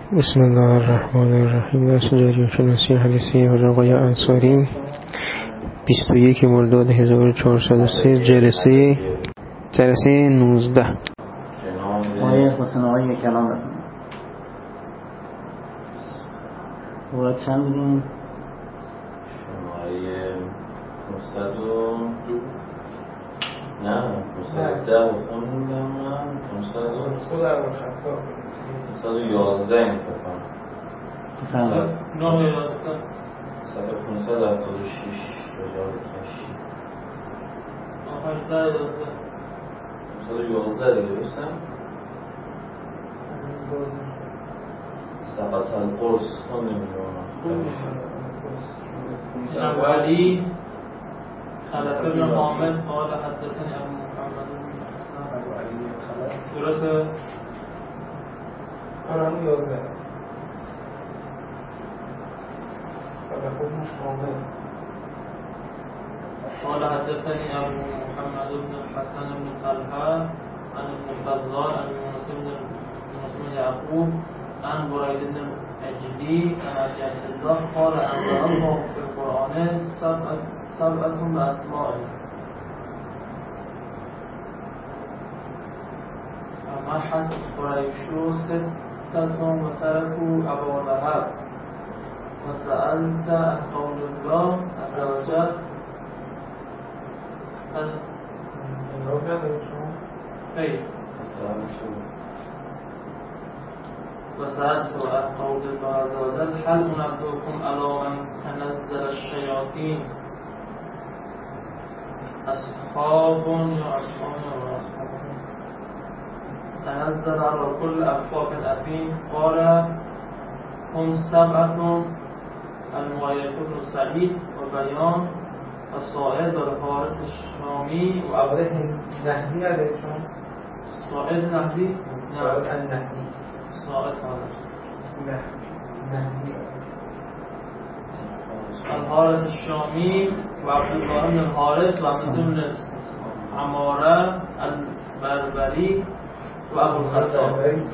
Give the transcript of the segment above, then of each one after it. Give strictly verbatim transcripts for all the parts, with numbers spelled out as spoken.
بسم الله الرحمن الرحیم. درس جریان شناسی حدیثی و آقای انصاری بیست و یک مرداد هزار و چهارصد و سه، جلسه جلسه نوزده. آیه حسن آقای کلام بکنم باید چند بگیم؟ شماره پانصد و دو نه پانصد و ده و خوندم من پانصد و خود در خطاب پانصد و یازده انتفاع بفرمایید. پانصد و هفتاد و شش رجال کشی پانصد و یازده دیگه بستم سقط القرص خوندیم اولی خلف ابن حامد قال حدثني ابو محمد درسته؟ آرام یازده خلف ابن حامد قال حدثني ابو محمد بن الحسن بن طلحه عن المفضل عن يونس بن يونس بن يعقوب عن بريد بن الأجدي عن أبي عبد الله قال أنزل الله في القرآن سبعة سبعة بأسمائه فمحت قريش ستة وتركوا أبا لهب وسألت عن قول الله عز وجل خير وسألت عن قول الله عز وجل هل أنبئكم على من تنزل الشياطين أصحاب يعصون تنزل على كل أفاك أثيم قال هم سبعة المعيط بن سعيد وبيان الصائد والحارث الشامي وعبده نهدي عليكم الصائد نهدي صائد النهدي صائد هذا نهدي الحارث الشامي وعبد الله بن الحارث وعبد بن عمارة البربري وابو الخطاب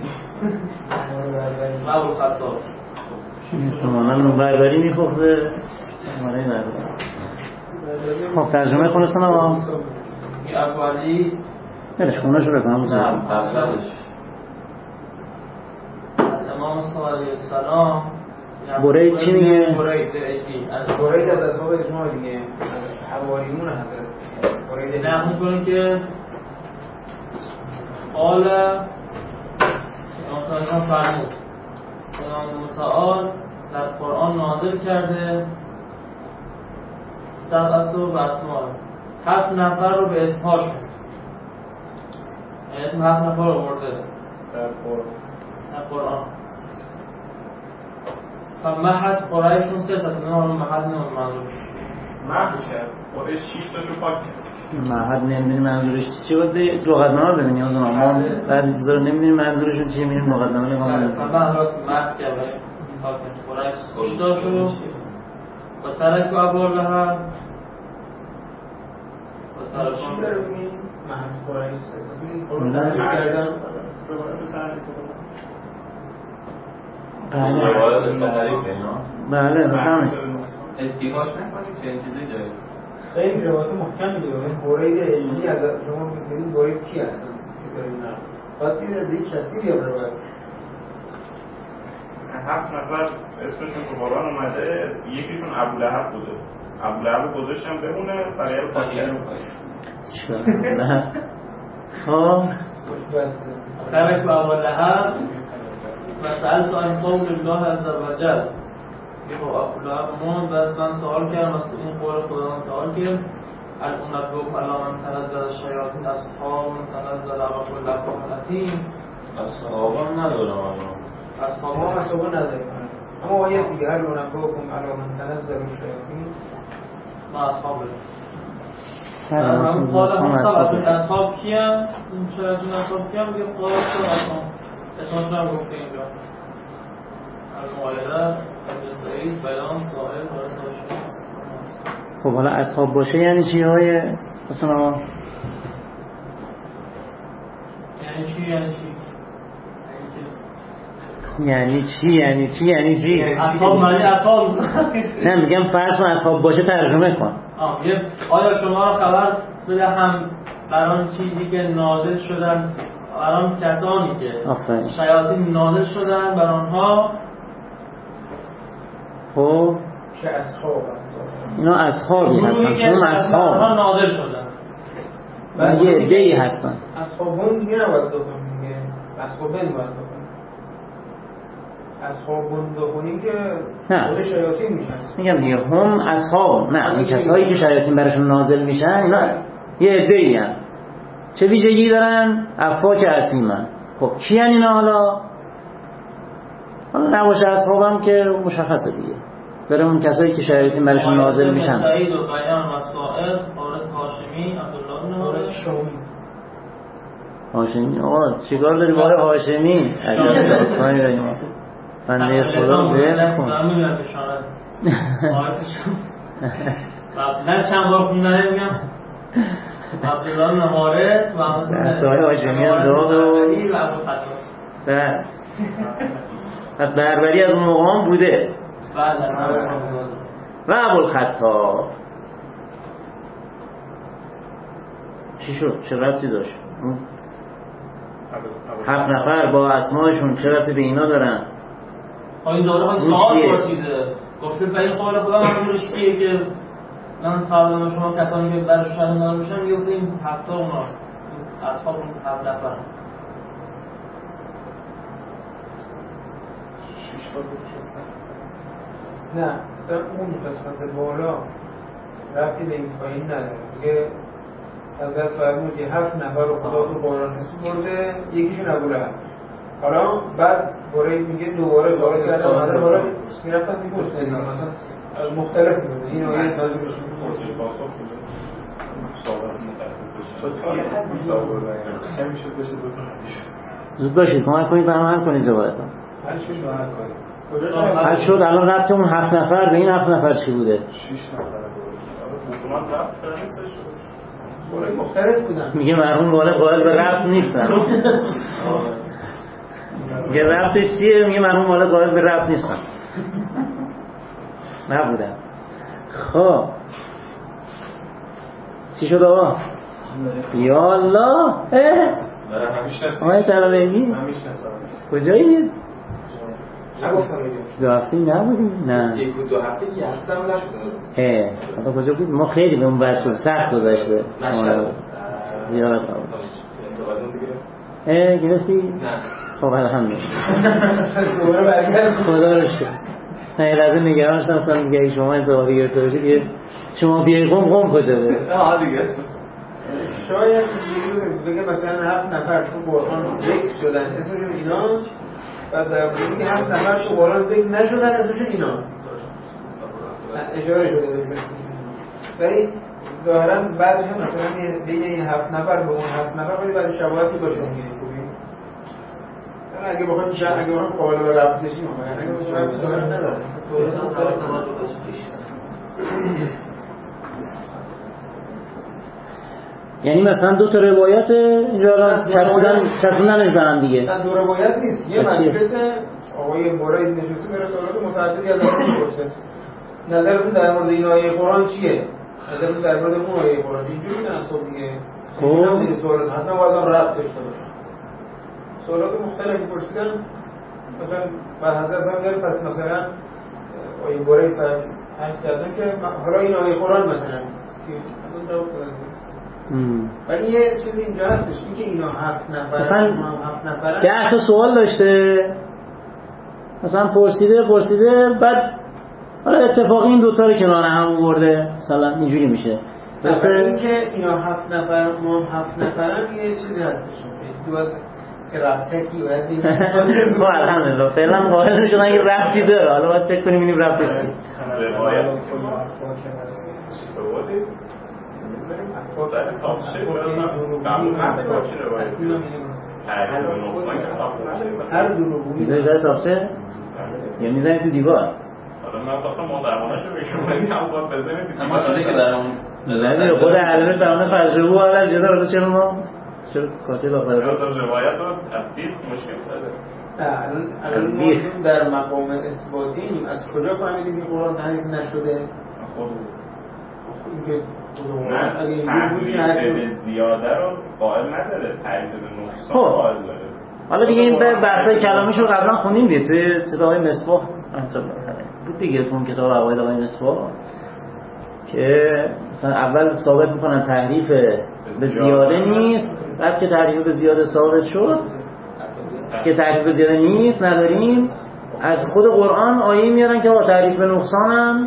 وابو الخطاب احتمالا بربری میخوفته عماره بربری. خب ترجمه خلاصه نما این اولی بلش خونش رو بکنم نه اولش امام صلی الله علیه السلام برید چی میگه؟ برید اجدی برید از اصحاب اجماع دیگه حواریون حضرت برید نه میکنه که قال امام صلی الله علیه فرمود خداوند متعال در قرآن نازل کرده سبعت و بسمال هفت نفر رو به اسمها شد اسم هفت نفر رو برده در قرآن در قرآن فمحت قرائشون سه تا نه محت نه منظور محو کرد قرآن شیش تاشو پاک کرد محد نمیدونی منظورش چی بود؟ لغتنامه ببینی از اون ما بعضی چیزا رو نمیدونی منظورشون چیه میریم لغتنامه نگاه میکنیم. فمحت محت کرد قرائش شیش تاشو و ترک و ابو لهب و ترک چی داره بگیم؟ محمد قرآن سه ببینید قرآن نه. تعریف کردن بله روایت تحریف اینا بله بفهمید استیقاش نکنید که این چیزی دارید خیلی روایت محکمی داره. این برید علمی از شما ببینید برید کی هست که دارید نه باید دید از یک کسی بیاد روایت هفت نفر اسمشون تو قرآن اومده یکیشون ابولهب بوده ابولهب گذاشتم بمونه برای رو پاکیه رو نه خب ترک و ابو لهب و سألت عن قول الله عز وجل که خب ابو لهب مون بعد من سوال کردم از این قول خداوند سوال کرد هل انبئکم علی من تنزل الشیاطین اصحاب تنزل علی کل افاک اثیم اصحابم ندارم الان ما اصحاب اصابه نداریم اما آیه دیگه هر منبئکم علی من تنزل الشیاطین ما اصحاب داریم بله همون قول اصحاب هم اصحاب سبعت اصحاب کیم این شیاطین اصحاب کیم میگه قول تو اصحاب اسمشون هم گفته اینجا المعایره ابن سعید بیان صاحب وارث باشه. خب حالا اصحاب باشه یعنی چی های حسن آقا؟ یعنی چی یعنی چی؟ یعنی چی یعنی چی یعنی چی اصحاب معنی اصحاب نه میگم فرض کن اصحاب باشه ترجمه کن. آه آیا شما را خبر بدهم بر آن چیزی که نازل شدن بر آن کسانی که آفرین شیاطین نازل شدن بر آنها خب که اصحاب اینا اصحابی هستن اون اصحاب نازل شدن و یه عده‌ای هستن اصحابون دیگه نباید بکنیم دیگه اصحابن باید بکنیم اصحابون بکنیم که خود شیاطین میشن میگم دیگه هم اصحاب نه این کسایی که شیاطین براشون نازل میشن اینا یه عده‌ای هستن چه ویژگی دارن؟ افاک اسیمن. خب کی ان اینا؟ حالا حالا نباشه اصحابم که مشخصه دیگه برای اون کسایی که شیاطین براشون نازل میشن. سعید و قیم و سائر حارث هاشمی عبدالله بن حارث شامی هاشمی. آقا چیکار داری با هاشمی؟ عجب داستانی داریم بنده خدا ول کن. نمیدونم بشانت نه چند بار خوندنه میگم عبدالله بن حارث و سوال هاشمی هم داغ و بله پس بربری از اون موقع هم بوده. و ابوالخطاب چی شد؟ چه ربطی داشت؟ هفت نفر با اسمایشون چه ربطی به اینا دارن؟ این داره های سوال پرسیده گفته به این قول خدا منظورش کیه که من خبردارم شما کسانی که برش شهر نار میشن میگفته این هفته اونا اصحاب اون هفت نفر نه اون قسمت بالا رفتی به این پایین نداره میگه حضرت فرمود یه هفت نفر رو خدا تو قرآن سپرده یکیشون ابولهب. حالا بعد برای میگه دوباره وارد کردن حالا بالا میرفتن میپرسیدن مثلا از مختلف میگه این آیه نازل شده زود باشید کمک کنید برام حل کنید روایتون. حل شد و حل کنید حل شد. الان ربط اون هفت نفر به این هفت نفر چی بوده؟ شش نفر بوده مختلف بودن. میگه مرحوم بالا قائل به ربط نیستن. میگه ربطش چیه؟ میگه مرحوم بالا قائل به ربط نیستن نبودن. خب چی شد آقا؟ یا الله اه آقای تلالهی کجایید؟ دو هفته نبودیم؟ نه یک بود دو هفته که هستم نشده اه حالا کجا بود؟ ما خیلی به اون بچه سخت گذاشته زیاد نبود. اه گرفتی؟ نه خب الحمدلله دوباره برگرد خدا رو شکر. نه یه لحظه نگران شدم کنم دیگه شما انتقالی گرفته باشید شما بیایی قم قم کجا بره؟ آه دیگه شاید بگه مثلا هفت نفر تو قرآن ذکر شدن اسمشون اینا و در مورد که هفت نفر تو قرآن ذکر نشدن اسمشون اینا اشاره شده ولی ظاهرا بعدش هم مثلا بین این هفت نفر به اون هفت نفر باید بعد شباهتی باشه اگه بخوایم شاید اگه بخوایم قابل به ربط بشیم اگه بخوایم ربط ظاهرا نداره یعنی مثلا دو تا روایت اینجا چسبوندن چسبوندنش به هم دیگه. نه دو روایت نیست. یه مجلس آقای برید نشسته برای سوالات متعددی از اون می‌پرسه. نظرتون در مورد این آیه قرآن چیه؟ نظرتون در مورد اون آیه قرآن اینجوری نه اصلا دیگه. خب دیگه سوالات حتما باید هم ربط داشته باشه. سوالات مختلفی پرسیدن مثلا بعد حضرت هم داره پس مثلا آیه برید عرض کردن که حالا این آیه قرآن مثلا که اون جواب دادن. ولی یه چیزی اینجا هستش این که اینا هفت نفر مثلا هفت نفرن ده تا سوال داشته مثلا پرسیده پرسیده بعد حالا اتفاقی این دوتا رو کنار هم آورده مثلا اینجوری میشه. مثلا این که اینا هفت نفر ما هفت نفرن یه چیزی هستش چیزی باید که ربطی باید بیم خب الحمدلله فعلا قائل شدن که ربطی داره حالا باید فکر کنیم اینیم ربطش چی روایت سر تاپشه قبول نده باشه روایتی هر دروغ میزنی سر تاپشه؟ یا میزنی تو دیوار؟ حالا من خواستم مادرمانش رو بشون ولی هم باید بزنی تو دیوار اما چیزی که برامون میزنی خود علمه فرمانه فجربو حالا جدا رو چرا ما؟ چرا کاسی لاغره؟ روایت رو تفدیل مشکل داره الان الان در مقام اثباتیم از کجا فهمیدیم این قرآن تحریف نشده؟ خود اینکه نه اگه این تحریف به زیاده رو قائل نداره، تحریف به نقصان قائل داره. حالا دیگه این بحثای کلامیش رو قبلا خوندیم دیگه توی کتابای مصباح بود دیگه، اون کتاب عقاید آقای مصباح که مثلا اول ثابت میکنن تحریف به زیاده نیست، بعد که تحریف به زیاده ثابت شد که تحریف به زیاده نیست نداریم، از خود قرآن آیه میارن که با تحریف به نقصانم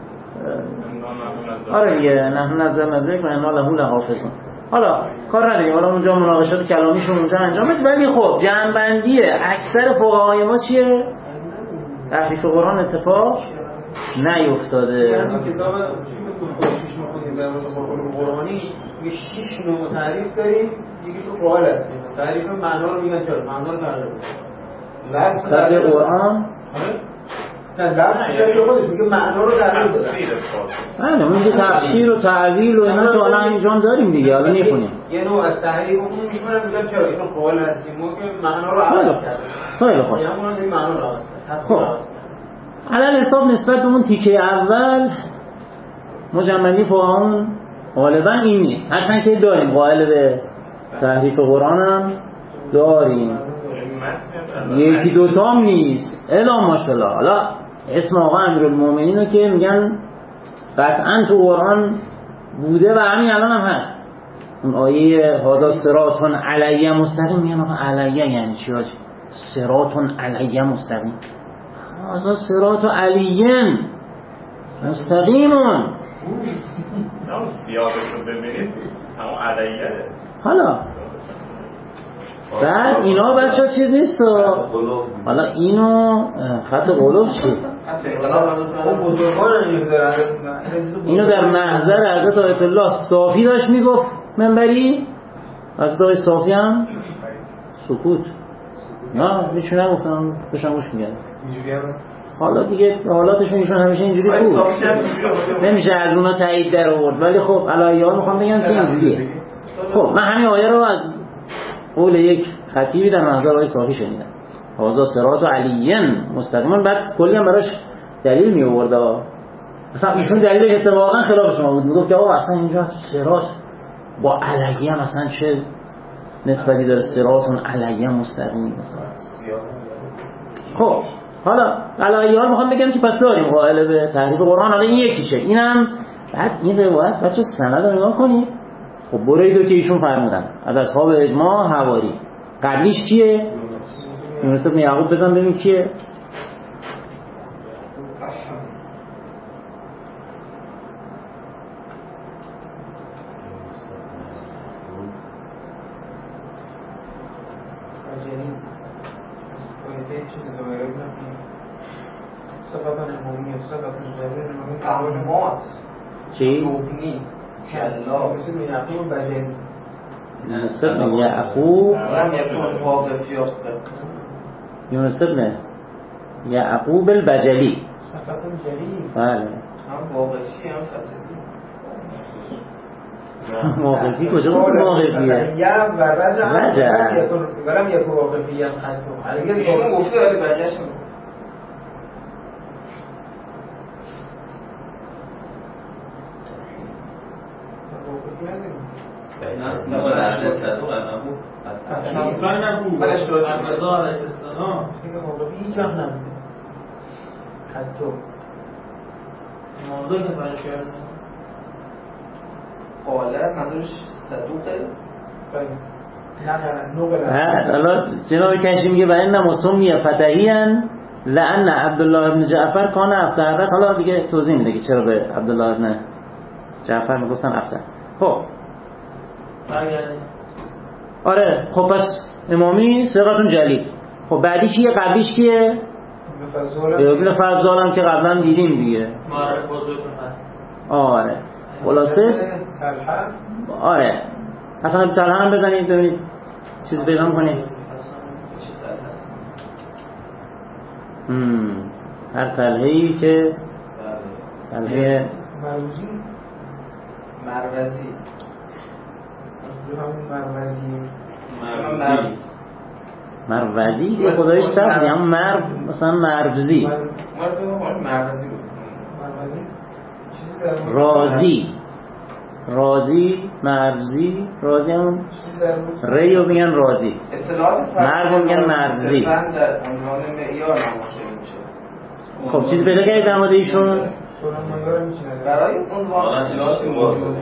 آره دیگه نحن نزلنا الذکر و انا له لحافظون. حالا کار نداریم، حالا اونجا مناقشات کلامیشون اونجا انجام بده، ولی خب جمع‌بندی اکثر فقهای ما چیه؟ تحریف قرآن اتفاق نیفتاده. یعنی کتاب خودش می‌خونیم در مورد قرآنی یه شش نوع تعریف داریم، یکیشون قائل هستیم تعریف معنا رو میگن، چرا معنا رو تغییر میدن لفظ قرآن نه لفظ که خودش میگه معنا رو تغییر دادن. نه میگه تفسیر و تعویل و اینا که حالا انجام داریم دیگه، حالا میخونیم یه نوع از تحریف اون میشونن میگن چرا اینو قائل هستیم ما که معنا رو عوض کردیم. خیلی خوب، یعنی اون این معنا رو عوض کرد. خب علل حساب نسبت به اون تیکه اول مجمدی فقهاون غالبا این نیست، هرچند که داریم قائل به تحریف قرآن هم داریم، یکی دوتا هم نیست الا ماشاءالله. حالا اسم آقا امیرالمومنین رو که میگن قطعا تو قرآن بوده و همین الان هم هست، اون آیه هذا صراط علیه مستقیم، میگن آقا علیه یعنی چی هاجی؟ صراط علیه مستقیم، هذا صراط علیه مستقیمون. نه سیاقش رو ببینید همون علیه. حالا بعد اینا بچه ها چیز نیست، حالا اینو خط قلوب چی؟ اینو در محضر حضرت آیت الله صافی داشت میگفت منبری، حضرت آیت صافی هم سکوت، نه هیچ نگفتم بشن گوش میگن. حالا دیگه حالاتشون ایشون همیشه اینجوری بود، نمیشه از اونا تایید در آورد، ولی خب علایه ها میخوام بگم که اینجوریه. خب من همین آیه رو از قول یک خطیبی در محضر آیه صافی شنیدم، هذا صراط علیین مستقیما، بعد کلی هم براش دلیل می آورد، مثلا ایشون دلیلش اتفاقا خلاف شما بود، میگفت که آقا اصلا اینجا صراط با علیه مثلا چه نسبتی داره، صراط علیه مستقیم مثلا. خب حالا علایه ها میخوام بگم که پس داریم قائل به تحریف قرآن، حالا این یکیشه، اینم بعد این روایت بچه سند رو نگاه کنید. خب بریدو که ایشون فرمودن از اصحاب اجماع حواری، قبلیش کیه؟ یونس بن یعقوب، بزن ببین کیه؟ چی؟ کلا مثل یعقوب بجلی یونس بن یعقوب لم یکن واقفی یونس بن یعقوب البجلی صفت جلی بله هم واقفی هم فتدی واقفی کجا بود واقفیه؟ یا و رجع رجع ولم یکن واقفی هم خطو اگر ایشون گفته ولی بقیه‌اش نه باید اهل صدوق نبود شامکان نبود رضا علیه السلام هیچ وقت نبود حتی موضوع که فرش کرد قاله منظورش صدوقه بعد حالا جناب کشی میگه و این مسمی فتحیان لعن عبدالله ابن جعفر کان افتر بس. حالا دیگه توضیح میده که چرا به عبدالله ابن جعفر میگفتن افتر. خب آره خب پس امامی ثقتون جلیل. خب بعدی کیه؟ قبلیش کیه؟ ابن فضال هم که قبلا دیدیم دیگه. آره خلاصه آره اصلا بطلحه هم بزنید ببینید چیز پیدا میکنید. هر طلحه‌ای که طلحه مروزی مروزی همون مروزی مروزی یه خدایش سختی، هم مرو مثلا مروزی رازی رازی مروزی رازی هم ریو میگن رازی مرو میگن مروزی. خب چیزی پیدا کردید در مورد ایشون؟ برای عنوان اطلاعات موجود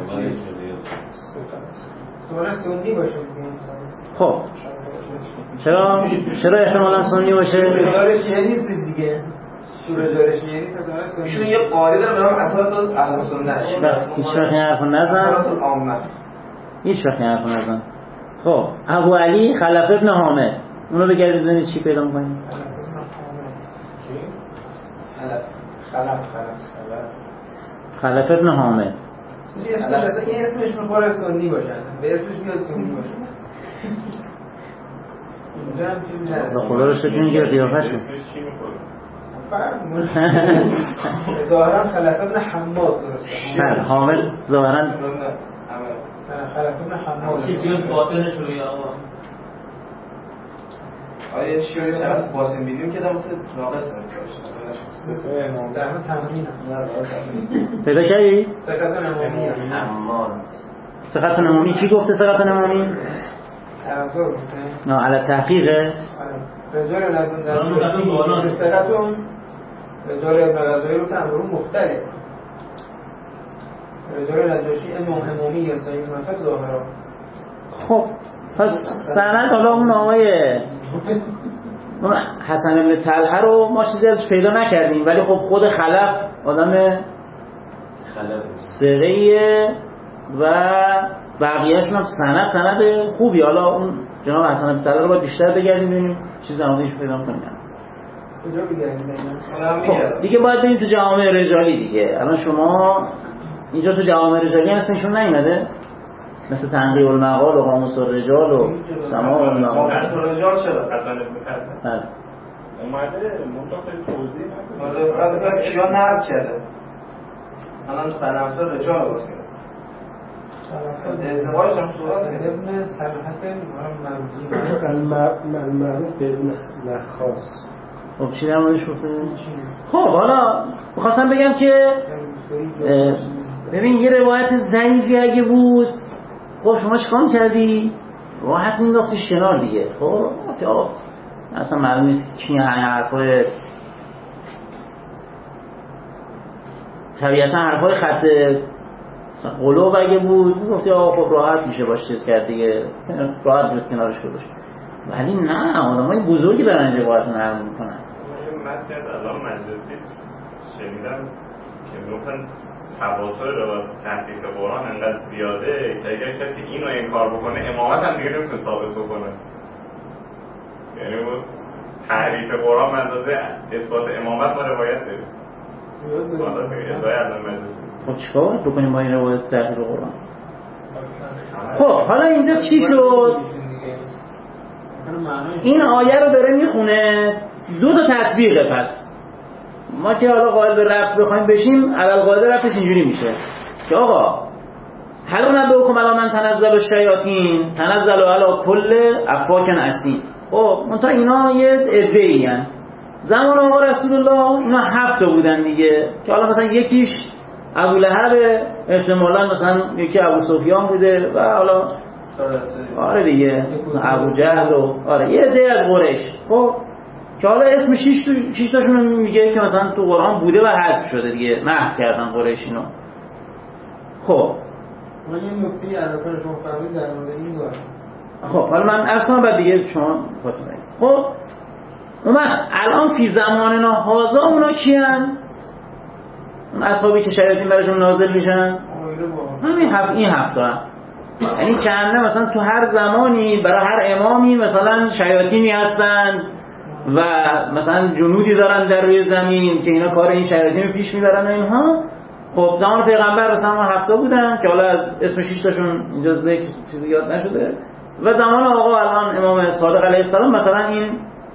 سوال سنی باشه. خب چرا چرا احتمالاً سنی باشه؟ دارش یعنی نیست دیگه. سوره دارش یعنی نیست. ایشون یه قاعده داره به نام اساس اهل سنت. هیچ وقت این حرفو نزن. اساس عامه. هیچ وقت این حرفو نزن. خب ابو علی خلف ابن حامد، اونو بگردید ببینید چی پیدا می‌کنید. خلف خلف خلف خلف ابن حامد. این اسمش میخوره سنی باشه، به اسمش میاد سنی باشه. اینجا هم چیزی نداره. خدا رو شکر میگه قیافش اسمش چی میخوره؟ ظاهرا خلف ابن حماد درسته. نه حامد ظاهرا خلف ابن حماد. چی جز باطنش روی آقا. آیا چیزی شرط باطن بیدیم که دامت ناقص نمیشه. در همه تمرین پیدا کردی؟ سقط نمامی حماد سقط نمامی کی گفته سقط نمامی؟ عربزار گفته نه علی تحقیقه؟ رجال ندون در سقطون رجال ابن غزایی رو تمرون مختلف رجال نجاشی امام همامی یا سعید مسد ظاهرا. خب پس سند حالا اون آقای اون حسن بن طلحه رو ما چیزی ازش پیدا نکردیم، ولی خب خود خلف آدم خلف ثقه‌ایه و بقیه‌شون هم سند سند خوبی. حالا اون جناب حسن بن طلحه رو باید بیشتر بگردیم ببینیم چیز در موردش پیدا کنیم. کجا بگردیم؟ خب دیگه باید بریم تو جوامع رجالی دیگه. الان شما اینجا تو جوامع رجالی اسمشون نیومده؟ مثل تنقیح المقال و قاموس الرجال و سماع المقال. رجال چرا؟ حسن ابن طلحه اومده منطقه توضیح نکنه. آره بعد کیا نقد کرده. الان بنفسه رجال باز کرده. ازدواج هم صورت ابن طلحه مرموزی المعروف بدون نخواست. خب چی در موردش گفته؟ خب حالا می‌خواستم بگم که ببین یه روایت ضعیفی اگه بود خب شما چیکار کردی؟ راحت مینداختیش کنار دیگه. خب اصلا معلوم نیست کی این حرفای طبیعتا حرفای خط قلوب اگه بود میگفتی آقا خب راحت میشه باش چیز کرد دیگه، راحت بود کنارش گذاشت. ولی نه، آدمای بزرگی دارن اینجا باهاتون حرف میکنن. من مسی از علامه مجلسی شنیدم که میگفتن تواتر روایت تحقیق قرآن انقدر زیاده که اگر کسی اینو انکار بکنه امامت هم دیگه نمیتونه ثابت بکنه. یعنی بود تحریف قرآن منظوره اثبات امامت ما روایت داریم. بالا دیگه ادعای علامه مجلسی. خب چیکار بکنیم با این روایت تحریف قرآن؟ خب حالا اینجا چی شد؟ این آیه رو داره میخونه، دو تا تطبیقه. پس ما که حالا قائل به رفع بخوایم بشیم علل قاعده رفعش اینجوری میشه که آقا هل نبئکم علی من تنزل الشیاطین تنزل علی کل افاک اثیم. خب منتها اینا یه عده‌ای ان زمان آقا رسول الله اینا هفت بودن دیگه، که حالا مثلا یکیش ابو لهب، احتمالاً مثلا یکی ابو سفیان بوده و حالا آره دیگه ابو جهل و آره یه عده از قریش. خب که حالا اسم شش تا شش تاشون میگه که مثلا تو قرآن بوده و حذف شده دیگه، محو کردن قریش اینو. خب من یه نکته علاوه شما فرمودید در مورد این دارم. خب حالا من عرض کنم بعد دیگه شما خودتون بگید. خب اومد الان فی زماننا هازا اونا کیان؟ اون اصحابی که شیاطین براشون نازل میشن همین هفت این هفته هم. یعنی کنه مثلا تو هر زمانی برای هر امامی مثلا شیاطینی هستن و مثلا جنودی دارن در روی زمین که اینا کار این شیاطین رو پیش میبرن و اینها. خب زمان پیغمبر مثلا ما هفته بودن که حالا از اسم شش تاشون اینجا ذکر چیزی یاد نشده، و زمان آقا الان امام صادق علیه السلام مثلا این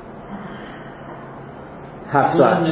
هفته است.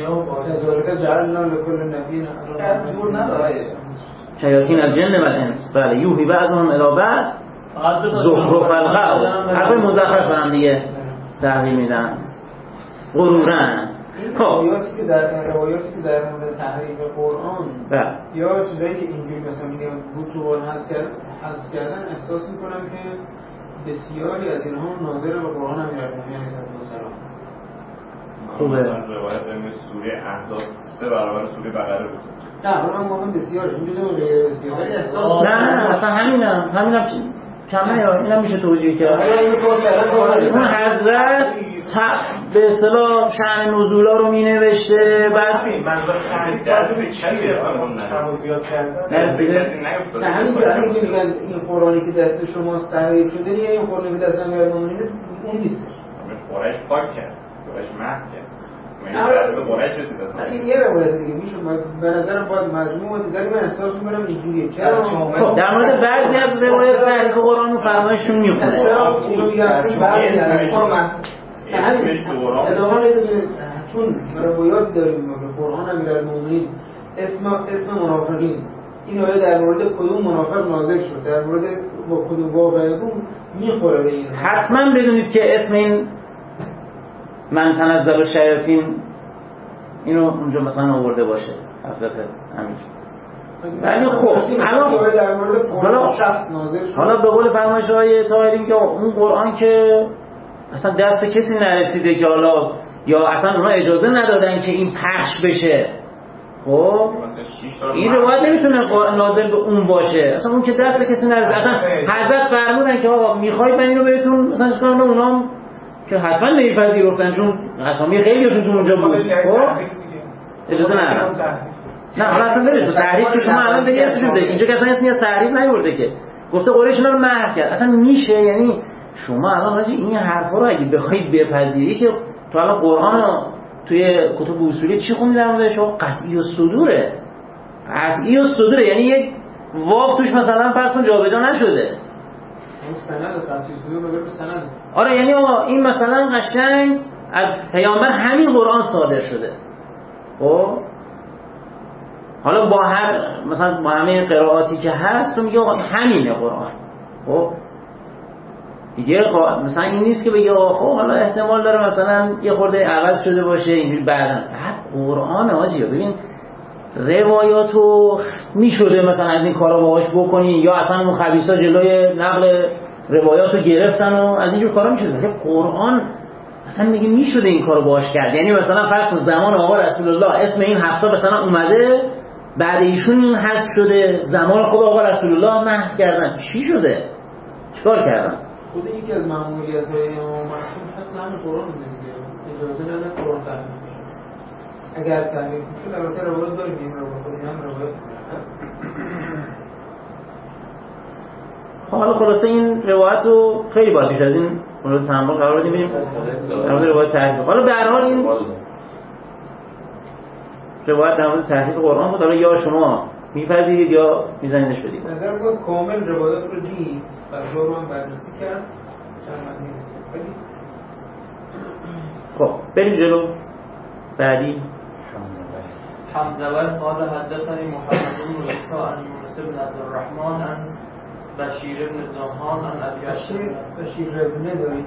شیاطین الجن و الانس بله یوحی بعضهم الی بعض زخرف القول. حرف مزخرف برام دیگه تحویل میدن غرورن. خب روایاتی که در روایاتی که در مورد تحریف قرآن بله یا چیزایی که اینجوری مثلا میگم بود تو قرآن حذف کردن حذف کردن احساس میکنم که بسیاری از اینها ناظر به قرآن هم میرفتن علیه السلام. خوبه روایت در سوره احزاب سه برابر سوره بقره بود. نه حالا من گفتم بسیار اینجا تو غیر بسیار احساس نه نه اصلا همینم همینم کمه ها اینم میشه توجیه کرد. اون حضرت به اصطلاح شأن نزولا رو می نوشته بعد دست به چیه همون زیاد کردن نه همین که میگن این قرآنی که دست شماست تحریف شده یا این قرآنی که دست امیرالمومنین اون نیستش. قرآنش پاک کرد قرآنش محو کرد دست قرآنش رسید اصلا. این یه روایت دیگه میشه به نظرم باید مجموعه دیگه من احساس میکنم اینجوریه. چرا خب در مورد بعضی از روایات تحریف قرآن و فرمایششون میخونه. چرا اینو میگم بعضی از همینش ادامه بده چون روایات داریم که قرآن امیرالمومنین اسم اسم منافقین این آیه در مورد کدوم منافق نازل شد در مورد با کدوم واقعه بود میخوره به این. حتما بدونید که اسم این من تنزل الشیاطین اینو اونجا مثلا آورده باشه حضرت امیر. ولی خب الان حالا حالا به قول فرمایش های طاهری که اون قرآن که اصلا دست کسی نرسیده که حالا یا اصلا اونا اجازه ندادن که این پخش بشه. خب این روایت نمیتونه نازل به اون باشه اصلا اون که دست کسی نرسیده. اصلا حضرت فرمودن که آقا میخواید من اینو بهتون مثلا چیکار کنم اونام که حتما نمیپذیرفتن چون اسامی خیلیشون تو اونجا بود. خب اجازه ندادن. نه حالا اصلا برش تو تحریف که شما الان به اسمشون بزنید اینجا که اصلا اسمی از تحریف نیورده که گفته قریش اینا رو محو کرد. اصلا میشه یعنی شما الان راجع این حرفا رو اگه بخواید بپذیری که تو الان قرآن توی کتب اصولی چی خوندید در موردش قطعی الصدوره قطعی الصدوره یعنی یک واو توش مثلا فرض کن جابجا نشده سند قطعی الصدور رو به سند. آره یعنی آقا این مثلا قشنگ از پیامبر همین قرآن صادر شده. خب حالا با هر مثلا با همه قرائاتی که هست تو میگه آقا همینه قرآن. خب دیگه مثلا این نیست که بگه آقا خب حالا احتمال داره مثلا یه خورده عوض شده باشه اینجوری بعداً بعد قرآن آجی ببین روایاتو میشده مثلا از این کارا باهاش بکنی یا اصلا اون خبیثا جلوی نقل روایاتو گرفتن و از اینجور کارا میشده. ولی قرآن اصلا میگه میشده این کارو باهاش کرد. یعنی مثلا فرض کن زمان آقا رسول الله اسم این هفته مثلا اومده بعد ایشون این حذف شده زمان خود آقا رسول الله محو کردن چی شده چیکار کردن؟ خود یکی از مأموریت‌های امام معصوم حفظ همین قرآن بوده دیگه اجازه نده قرآن تحریف بشه. اگر تحریف میشه البته روایت داریم این روایت خودی هم روایت حالا خلاصه این روایت رو خیلی باید بیش از این مورد تنبال قرار بدیم بریم در مورد روایت تحریف. حالا به هر حال این روایت در مورد تحریف قرآن بود. حالا یا شما میپذیرید یا میزنیدش بدید. نظر باید کامل روایت رو دید فضا رو هم بررسی کرد چند معنی رسید. خب بریم جلو بعدی. حمزه قال حدثني محمد بن عيسى عن يونس بن عبد الرحمن عن بشير بن دهان عن ابي بشير بشير ابن دهان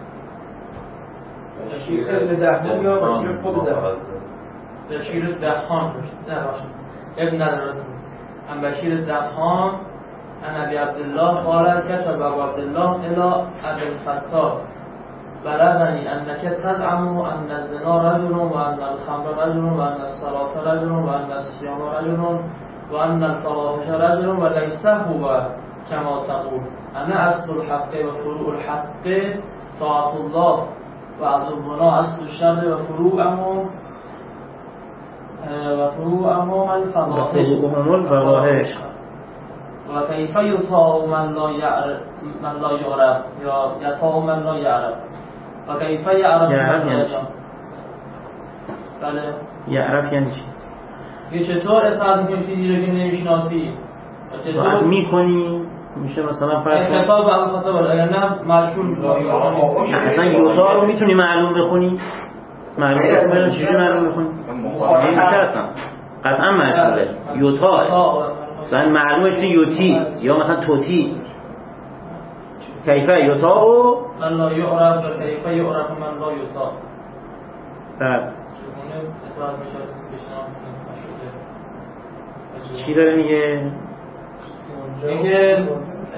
بشير ابن دهان یا بشير خود دهان بشير دهان نه باشه ابن الرسول عن بشير الدهان عن ابي عبد الله قال كتب ابو عبد الله الى ابي الخطاب بلغني انك تزعم ان الزنا رجل وان الخمر رجل وان الصلاة رجل وان الصيام رجل وان الفواحش رجل وليس هو كما تقول. انا اصل الحق وفروع الحق طاعة الله وعظمنا اصل الشر وفروعهم وفروعهم الفواحش وكيف يطاع من لا يعرف من لا يعرف یا يطاع من لا يعرف وكيف يعرف من لا يعرف. بله یعرف یعنی چی؟ یه چطور اطاعت میکنی چیزی رو که نمیشناسی چطور میکنی میشه مثلا فرض کن کتاب الخطاب اگر نه مجبور میکنی اصلا یوتا رو میتونی معلوم بخونی معلوم بخونی چیزی معلوم بخونی نمیشه اصلا قطعا مجبوره یوتا مثلا معلومش تو یوتی یا مثلا توتی کیف یطاع و من لا یعرف و کیف یعرف من لا یطاع. بله چگونه اطاعت میشه که شناخته نشده. چی داره میگه؟ میگه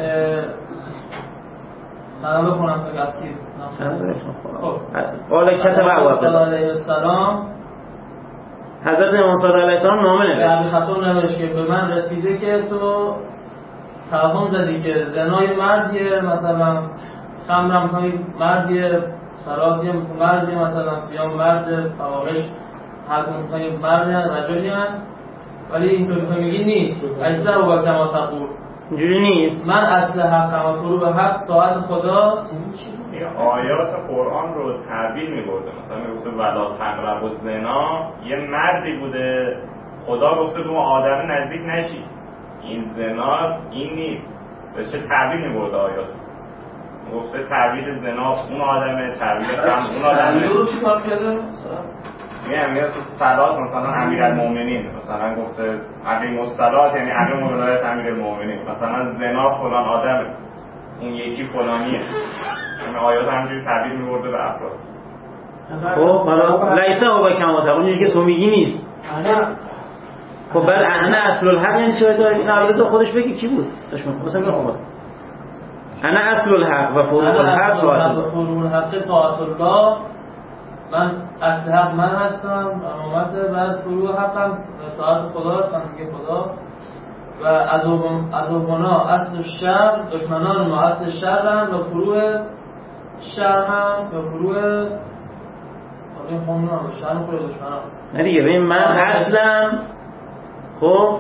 سلام بخونم که اصیل سلام بخونم. قال کتب ابو عبدالله علیه السلام، حضرت امام صادق علیه السلام نامه به نوشت. ابی خطاب نوشت که به من رسیده که تو توهم زدی که زنای مردیه، مثلا خمرم کنی مردیه، صلاتیه مردیه، مثلا سیام مرد، فواحش حکم کنی مردی رجلی هن، ولی اینطور که میگی نیست. اجزا و کما تقول، اینجوری نیست. من اصل حق کما تقول به حق طاعت خدا. آیات قرآن رو تعبیر می‌برده، مثلا میگفته ولا تقربوا الزنا، یه مردی بوده خدا گفته به اون آدم نزدیک نشی، این زنا این نیست. بشه تعبیر می‌برده آیات، گفته تعبیر زنا اون آدمه، تعبیر خم اون آدمه. رو چی کار کرده؟ میگم میاد تو صلات مثلا امیرالمومنین مثلا گفته اقیم الصلات یعنی اقیم ولایت امیرالمومنین، مثلا زنا فلان آدمه، اون یکی فلانیه. این آیات همینجوری تعبیر می‌برده به افراد. خب حالا لیسه هو کما تقول، اونی که تو میگی نیست. خب بعد انا اصل الحق یعنی چه؟ این عوض خودش بگی کی بود؟ دشمن مثلا بخون انا اصل الحق و فروع الحق طاعت و فروع الحق طاعت الله. من اصل حق من هستم، امامت، بعد فروع حقم طاعت خدا هستم دیگه خدا. و عدوبنا اصل شر، دشمنان ما اصل شر هم، و فروع شر هم و فروع این خونون هم شر هم فروع دشمنان. نه دیگه ببین من اصلم، خب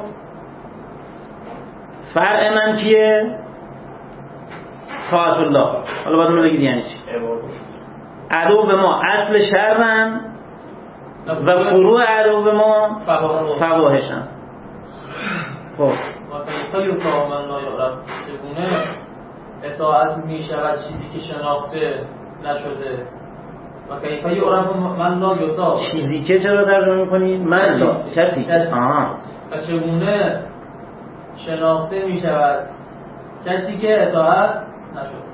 فرع من کیه؟ طاعت الله. حالا باید اونو بگید یعنی چی؟ عدو به ما اصل شرم و فروع عدو به ما فواحشم. خب و کیفه یطاع من لا یعرف، چگونه اطاعت می شود چیزی که شناخته نشده. و کیفه یعرف من لا یطاع، چیزی که چرا ترجمه می‌کنی؟ من لا کسی. آها. و چگونه شناخته می شود کسی که اطاعت نشده.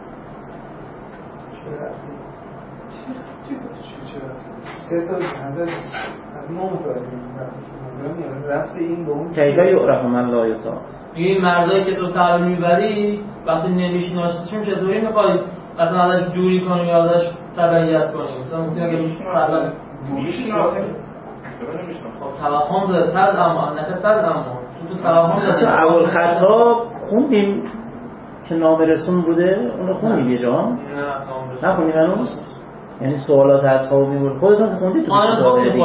سه تا حضرت ما متوجه رفت این به اون کیفه یعرف من لا یطاع. این مردایی که تو تعبیر میبری وقتی نمیشناسیشون چطوری میخوای اصلا ازش دوری کنی یا ازش تبعیت کنی؟ مثلا ممکنه اگه فردا میشناسه خب توهم زده تز اما نه تز اما تو توهم زده. اول خطاب خوندیم که نامرسون بوده، اونو خوندیم یه جا؟ نه نخوندیم هنوز؟ یعنی سوالات اصحاب میبود خودتون خوندید تو کتاب دیگه.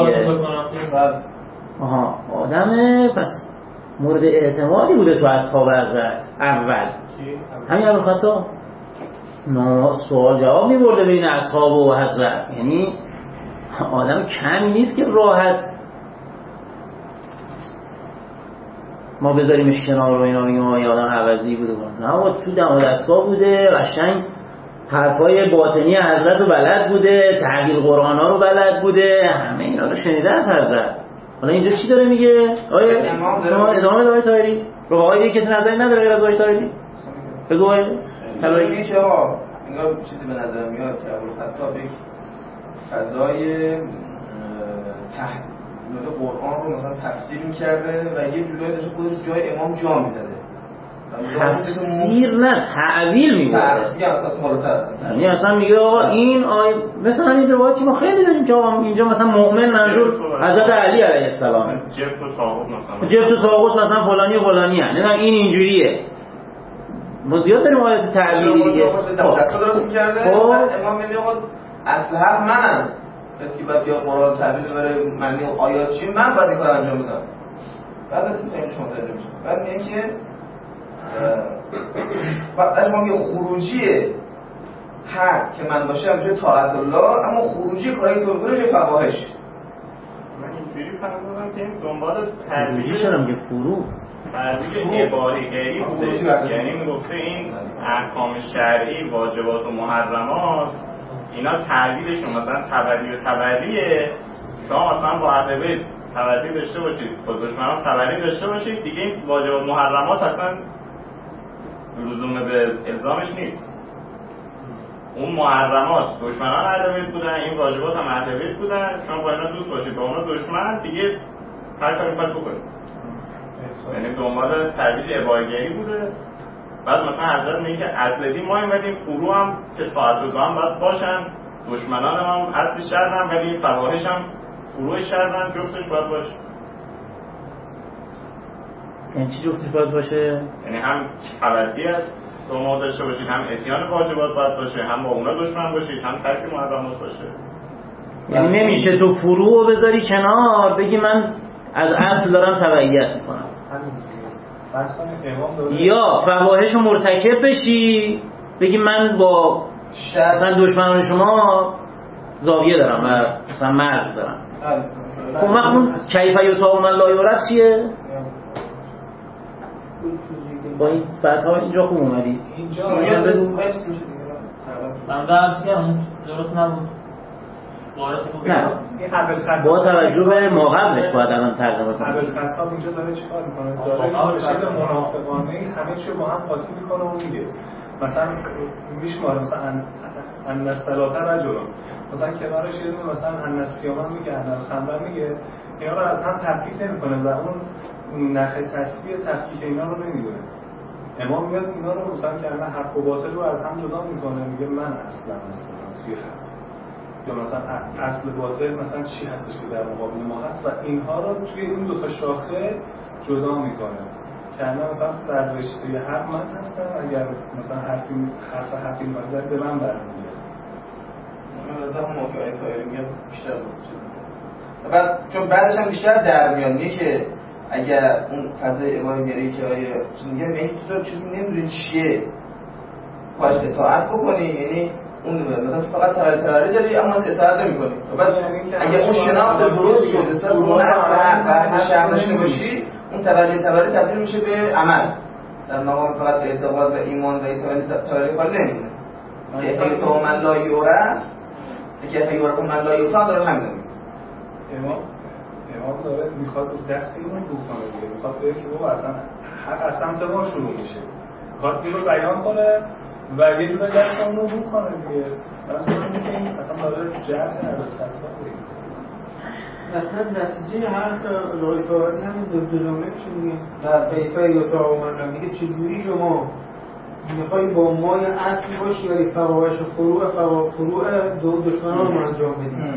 آها آدم پس مورد اعتمادی بوده تو اصحاب حضرت اول. همین اول خطاب سوال جواب میبرده بین اصحاب و حضرت، یعنی آدم کمی نیست که راحت ما بذاریمش کنار و اینا بگیم آه این آدم عوضی بوده. نه با تو دم و دستگاه بوده، قشنگ حرفای باطنی حضرت رو بلد بوده، تحویل قرآن ها رو بلد بوده، همه اینا رو شنیده از حضرت. حالا اینجا چی داره میگه؟ آیا شما ادامه داره تایری؟ رو آقای کسی نظری نداره غیر از آقای تایری؟ بگو آقای تایری. میگه که آقا اینا چیزی به نظر میاد که ابوالخطاب یک فضای تحلیل قرآن رو مثلا تفسیر میکرده و یه جورایی داشته خودش جای امام جا میزده. تفسیر نه تعویل میگه. میگه اصلا بالاتر یعنی اصلا میگه آقا این آیه مثلا این روایتی ما خیلی داریم که آقا اینجا مثلا مؤمن منظور حضرت علی علیه السلام، جبت و طاغوت مثلا جبت و طاغوت مثلا فلانی و فلانی ان، نه این اینجوریه. ما زیاد داریم آیات تعبیری دیگه. دستگاه درست می‌کرده. امام میگه آقا اصل حق منم. کسی که بعد بیا قرآن تعبیر ببره معنی آیات چی من باید این کارو انجام بدم. بعد تو خیلی شما ترجمه میشه. بعد میگه که بعد ما میگه خروجی حق که من باشم جای طاعت الله، اما خروجی کارهای تو میکنه جای فواحش. من اینجوری فهمیدم که این دنبال ترویجی چرا میگه فرو؟ ترویج عباری غیری بوده، یعنی میگفته این احکام شرعی واجبات و محرمات اینا تعبیرشون مثلا تبری و تبریه، شما مثلا با اهل بیت تبری داشته باشید با دشمنان تبری داشته باشید دیگه این واجبات و محرمات اصلا لزوم به الزامش نیست. اون محرمات دشمنان اهل بیت بودن، این واجبات هم اهل بیت بودن، شما با اینا دوست باشید، با اونا دشمن، دیگه هر کاری می‌خواید بکنید. یعنی دنبال ترویج اباحیگری بوده. بعد مثلا حضرت میگه که اصل دین ما اومدیم، فرو هم که تعدد هم باید باشن، دشمنان هم اصل شر هم، ولی فواحش هم فروع شر هم، جفتش باید باشه. یعنی چی جفتش باید باشه؟ یعنی هم خلطی از دوما داشته باشید، هم اتیان واجبات باید باشه، هم با اونا دشمن باشید، هم ترک محرمات باشه. یعنی نمیشه تو فروع بذاری کنار بگی من از اصل دارم تبعیت میکنم، یا فواحش رو مرتکب بشی بگی من با مثلا دشمنان شما زاویه دارم و مثلا مرز دارم. خب وقت اون کیف یطاع من لا یعرف چیه؟ با این فتحا اینجا خوب اومدی اینجا من درست کردم درست نبود. نه با توجه به ما قبلش باید الان ترجمه کنیم. ابوالخطاب اینجا داره چیکار میکنه؟ داره به شکل منافقانه همه چی با هم قاطی میکنه و میگه مثلا میشماره مثلا ان الصلاه رجل، مثلا کنارش یه دونه مثلا ان الصیام میگه، ان الخمر میگه، اینا رو از هم تفکیک نمیکنه و اون نخ تسبیح تفکیک اینا رو نمیدونه. امام میاد اینا رو مثلا که الان حق و باطل رو از هم جدا میکنه، میگه من اصلا مثلا توی حق یا مثلا اصل باطل مثلا چی هستش که در مقابل ما هست و اینها رو توی این دو تا شاخه جدا میکنه که الان مثلا سررشته حق من هستم، اگر مثلا حرفی حرف حقی نظر به من برمیگرده. من هم موقعی کاری میگم بیشتر بود. بعد چون بعدش هم بیشتر در میاد میگه که اگر اون فضای اباحیگری که آیه میگه میگه تو چیزی نمیدونی چیه باش اطاعت بکنی، یعنی اون مثلا فقط تراری تراری داری اما اطاعت نمی‌کنی. بعد اگه اون شناخت درست شد استاد اون حق بعد شرط داشته باشی، اون توجه تبری تبدیل میشه به عمل در مقام فقط اعتقاد و ایمان و اعتقاد تبری کار نمی‌کنه. که اگه تو من لا یعرف که اگه یعرف من لا یعرف داره همین امام امام داره میخواد دست اینو رو کنه دیگه، میخواد بگه که بابا اصلا حق از سمت ما شروع میشه، میخواد اینو بیان کنه و یه دونه دست اون رو رو کنه دیگه. مثلا میگه این اصلا داره جهت ابوالخطاب دیگه. مثلا نتیجه حرف لایفاری همین دو دو جمله میشه دیگه. در کیفه یطاع من میگه چجوری شما میخوای با مای اصل باشی ولی فواحش فروع فوا فروع دو دشمنان رو انجام بدی؟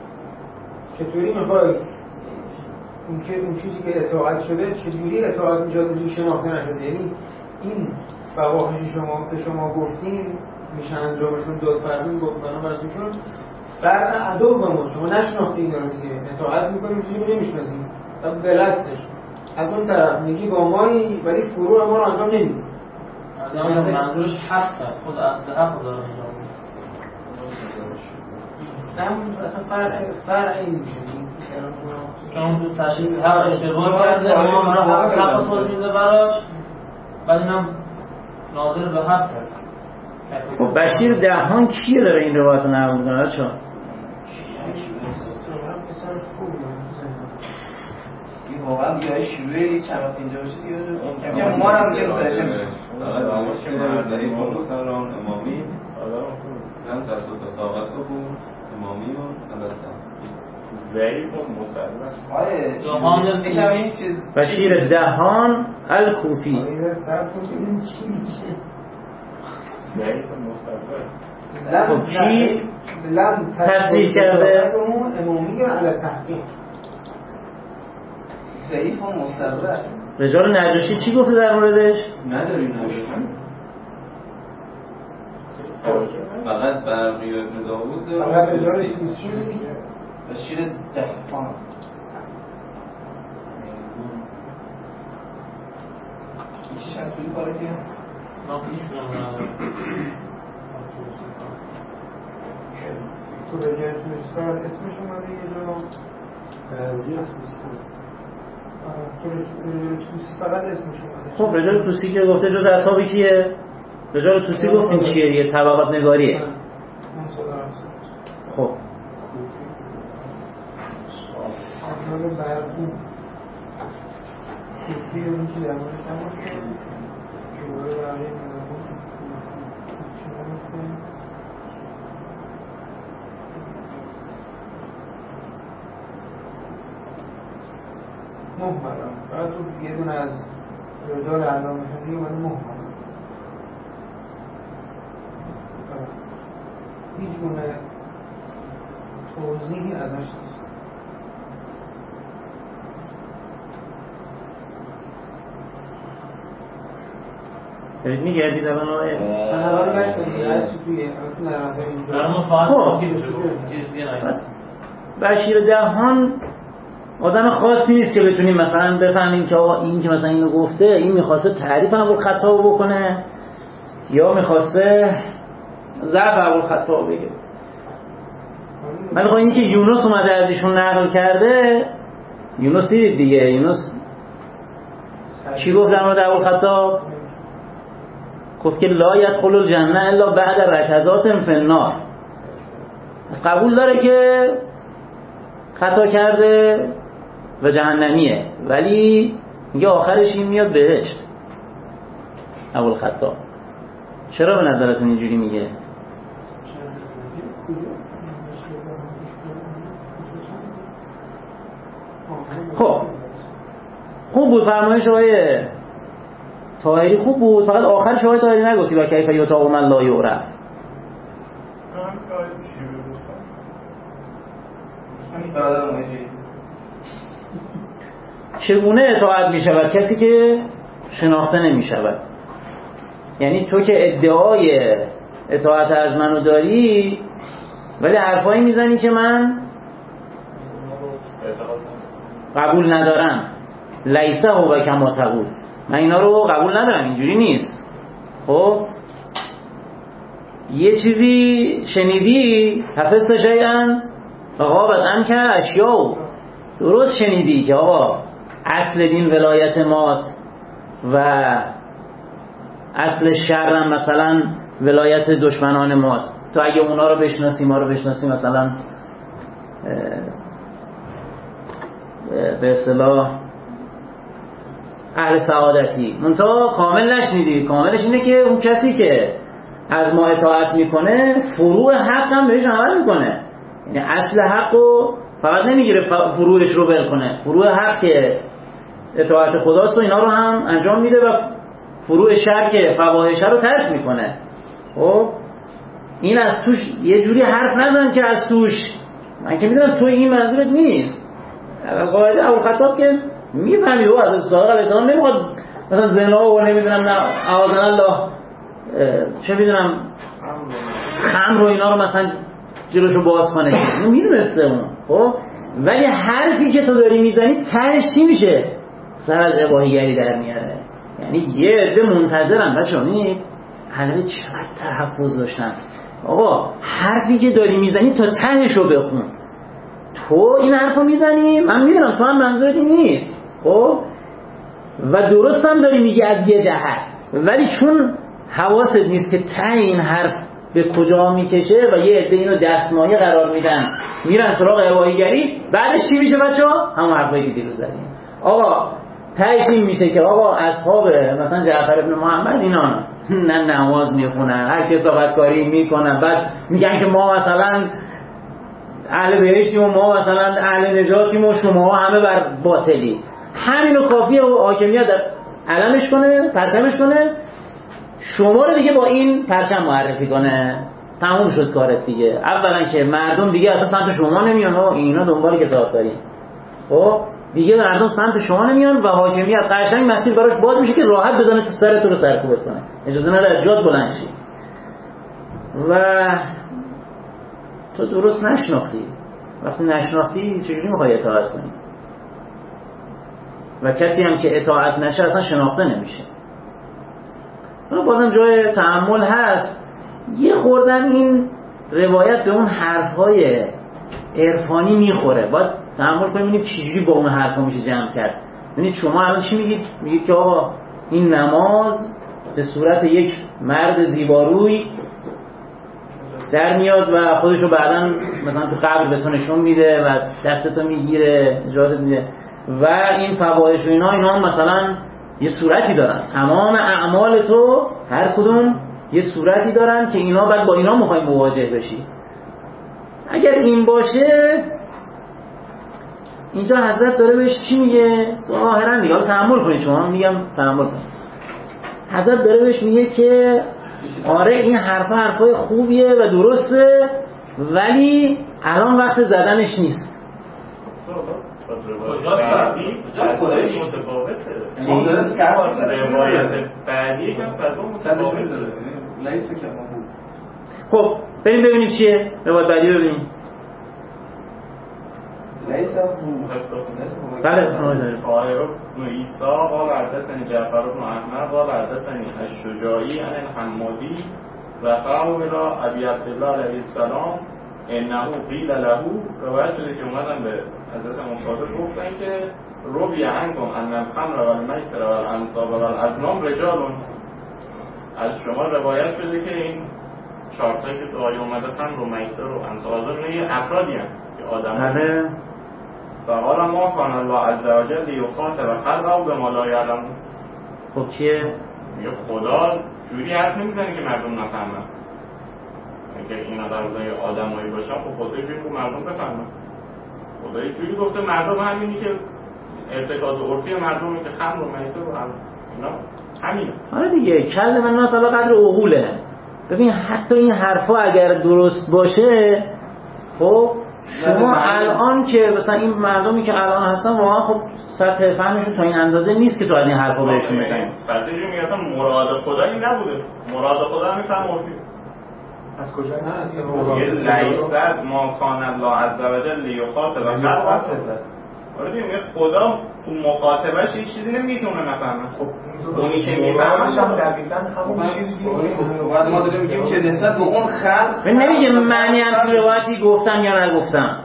چطوری میخوای اون که اون چیزی که اطاعت شده چجوری اطاعت اینجا وجود شناخته نشده؟ یعنی این فواحش شما که شما گفتین میشه انجامشون داد فرمین گفت بنابراینشون فرق عدو با ما شما نشناختین اینا دیگه، اطاعت میکنیم چیزی رو نمیشناسیم. طب بلستش از اون طرف میگی با مایی ولی فروع ما رو انجام نمیدی. منظورش حق خود اصل حق داره انجام میده. نه اصلا فرق فرق این میشه چون تو تشخیص حق اشتباه کرده امام را حق حق توضیح میده براش، بعد اینم ناظر به حق کرد. خب بشیر دهان کیه داره این روایت رو نقل میکنه بچه‌ها؟ این واقعا دیگه شروعی چند وقت اینجا باشه دیگه کم کم ما هم دیگه متوجه میشه. آره که مردی با مثلا امامی هم تصادف ساقط بود امامی و البته ضعیف و مسلم. آره دهان یکم این چیز بشیر دهان الکوفی. آره سر کنیم چی میشه؟ ضعیف و مسلم. خب کی لم تصریح کرده؟ امامی یا علی تحقیق ضعیف و مستدرک. رجال نجاشی چی گفته در موردش؟ نداری نجاشی فقط برقی ابن داوود فقط رجال توسی بشیر دهان چی شد توی کاره که ما پیش کنم تو رجال توسی فقط اسمش اومده یه جا رجال توسی فقط اسمش اومده. خب رجال توسی که گفته جز اصحابی کیه؟ رجال توسی گفتیم چیه؟ یه طبقات نگاریه. خب احمد برقی کوفی اون چی در مورد نمون که دوباره برقی نمون چی نمون محملم فقط تو یه دونه از رجال علامه حقیقی من محملم هیچ گونه توضیحی ازش نیست. دارید میگردید الان آقای تنها رو گشت کنید هر چی توی تو نرمزه اینجا در مفاهمه که بشه بشه بشیر دهان آدم خاصی نیست که بتونیم مثلا بفهمیم که آقا این که مثلا اینو گفته این میخواسته تعریف ابوالخطاب بکنه یا میخواسته ضعف ابوالخطاب بگه. ولی خب این که یونس اومده از ایشون نقل کرده، یونس دیدید دیگه، یونس چی گفت در مورد ابوالخطاب؟ گفت که لا یدخل الجنه الا بعد رکضات فی النار. از قبول داره که خطا کرده و جهنمیه، ولی میگه آخرش این میاد بهشت. ابوالخطاب چرا به نظرتون اینجوری میگه؟ خب خوب بود فرمایش آقای طاهری، خوب بود، فقط آخرش آقای طاهری نگفتی و کیف یطاع من لا یعرف. چگونه اطاعت می شود کسی که شناخته نمی شود؟ یعنی تو که ادعای اطاعت از منو داری ولی حرفایی میزنی که من قبول ندارم. لیسه هو کما تقول، من اینا رو قبول ندارم، اینجوری نیست. خب یه چیزی شنیدی حفظت شیئا غابت عنک اشیاء، درست شنیدی که آقا اصل دین ولایت ماست و اصل شرم مثلا ولایت دشمنان ماست، تو اگه اونا رو بشناسی ما رو بشناسی مثلا به اصطلاح اهل سعادتی. منتها کامل نشنیدی. کاملش اینه که اون کسی که از ما اطاعت میکنه فروع حق هم بهش عمل میکنه، یعنی اصل حق رو فقط نمیگیره فروعش رو بل کنه، فروع حق که اطاعت خداست و اینا رو هم انجام میده و فروع شر که فواحشه رو ترک میکنه. خب این از توش یه جوری حرف نزن که از توش من که میدونم تو این منظورت نیست. قاعده ابوالخطاب که میفهمید او از صادق علیه السلام نمیخواد مثلا زنا و نمیدونم نه اعاذنا الله چه میدونم خمر و اینا رو مثلا جلوشو باز کنه، اینو میدونسته اون. خب ولی حرفی که تو داری میزنی تهش چی میشه؟ سر از اباهیگری در میاره. یعنی یه عده منتظرن بچه‌ها، ببینید حلقه چقدر تحفظ داشتن. آقا حرفی که داری میزنی تا تهشو بخون. تو این حرفو میزنی من میدونم تو هم منظورت این نیست، خب و درست هم داری میگی از یه جهت، ولی چون حواست نیست که ته این حرف به کجا میکشه و یه عده اینو دستمایه قرار میدن میرن سراغ اباهیگری، بعدش چی میشه بچه‌ها؟ همون حرفایی که دیروز زدیم. آقا تهش این میشه که آقا اصحاب مثلا جعفر ابن محمد اینا نه نماز میخونن، هر کسافت کاری میکنن، بعد میگن که ما مثلا اهل بهشتیم و ما مثلا اهل نجاتیم و شما همه بر باطلی. همینو کافیه و حاکمیت در علمش کنه، پرچمش کنه، شما رو دیگه با این پرچم معرفی کنه، تموم شد کارت دیگه. اولا که مردم دیگه اصلا سمت شما نمیان و اینا دنبال کسافت کاری، خب دیگه مردم سمت شما نمیان و حاکمیت قشنگ مسیر براش باز میشه که راحت بزنه تو سرت رو سرکوبت کنه، اجازه نده از جات بلند شی. و تو درست نشناختی. وقتی نشناختی چجوری میخوای اطاعت کنی؟ و کسی هم که اطاعت نشه اصلا شناخته نمیشه. بازم جای تأمل هست. یه خوردن این روایت به اون حرفهای عرفانی میخوره، باید تأمل کنیم ببینیم چجوری با اون حرفا میشه جمع کرد. ببینید شما الان چی میگید؟ میگید که آقا این نماز به صورت یک مرد زیباروی در میاد و خودشو بعداً مثلا تو قبر به تو نشون میده و دستتو میگیره اجازه میده و این فواحش و اینا اینا هم مثلا یه صورتی دارن. تمام اعمال تو هر کدوم یه صورتی دارن که اینا بعد با اینا میخوای مواجه بشی. اگر این باشه اینجا حضرت داره بهش چی میگه؟ ظاهرا دیگه تأمل کنید شما، میگم تأمل کنید. حضرت داره بهش میگه که آره این حرفا حرفای خوبیه و درسته، ولی الان وقت زدنش نیست. کجاست خودش متفاوته امام درست کرد روایت بعدی که فضا متفاوته لیس که ما بود. خب بریم ببینیم چیه روایت بعدی رو ببینیم. لیس بود بله فرمایید. قائر بن عیسی قال حدثني جعفر بن احمد قال حدثني الشجاعی عن الحمادی رفعه الى ابي عبد الله علیه السلام انه قیل له، روایت شده که اومدن به حضرت مصادق گفتن که روی عنکم ان الخمر و المیسر و الانصاب و الازلام رجال، از شما روایت شده که این چارتایی که تو آیه اومده خمر و میسر و انصاب این افرادی هم که آدم بله. فقال ما کان الله عز و جل لیخاطب خلقه بما لا یعلمون. خب چیه؟ میگه خدا جوری حرف نمیزنه که مردم نفهمن. اگه اینا در روزای آدمایی باشن خب خدا جوری که مردم بفهمن. خدا جوری گفته مردم همینی که اعتقاد عرفی مردمی که خمر و میسر و اینا همینه. آره دیگه کل من مثلا قدر عقوله. ببین حتی این حرفا اگر درست باشه خب شما الان که مثلا این مردمی که الان هستن واقعا خب سطح فهمشون تا این اندازه نیست که تو از این حرفا بهشون بزنی. بعضی میگن اصلا مراد خدا این نبوده، مراد خدا همین فهم عرفی. از کجا نه یه لیست ما کان الله عز و جل لیخاطب خلقه. آره دیگه خدا تو مخاطبش یه چیزی نمیگه که اونا نفهمن. خب اونی که میفهمش هم دقیقاً همون چیزی که بعد ما داریم میگیم که نسبت به اون خلق من نمیگه معنی هم روایتی گفتم یا نگفتم،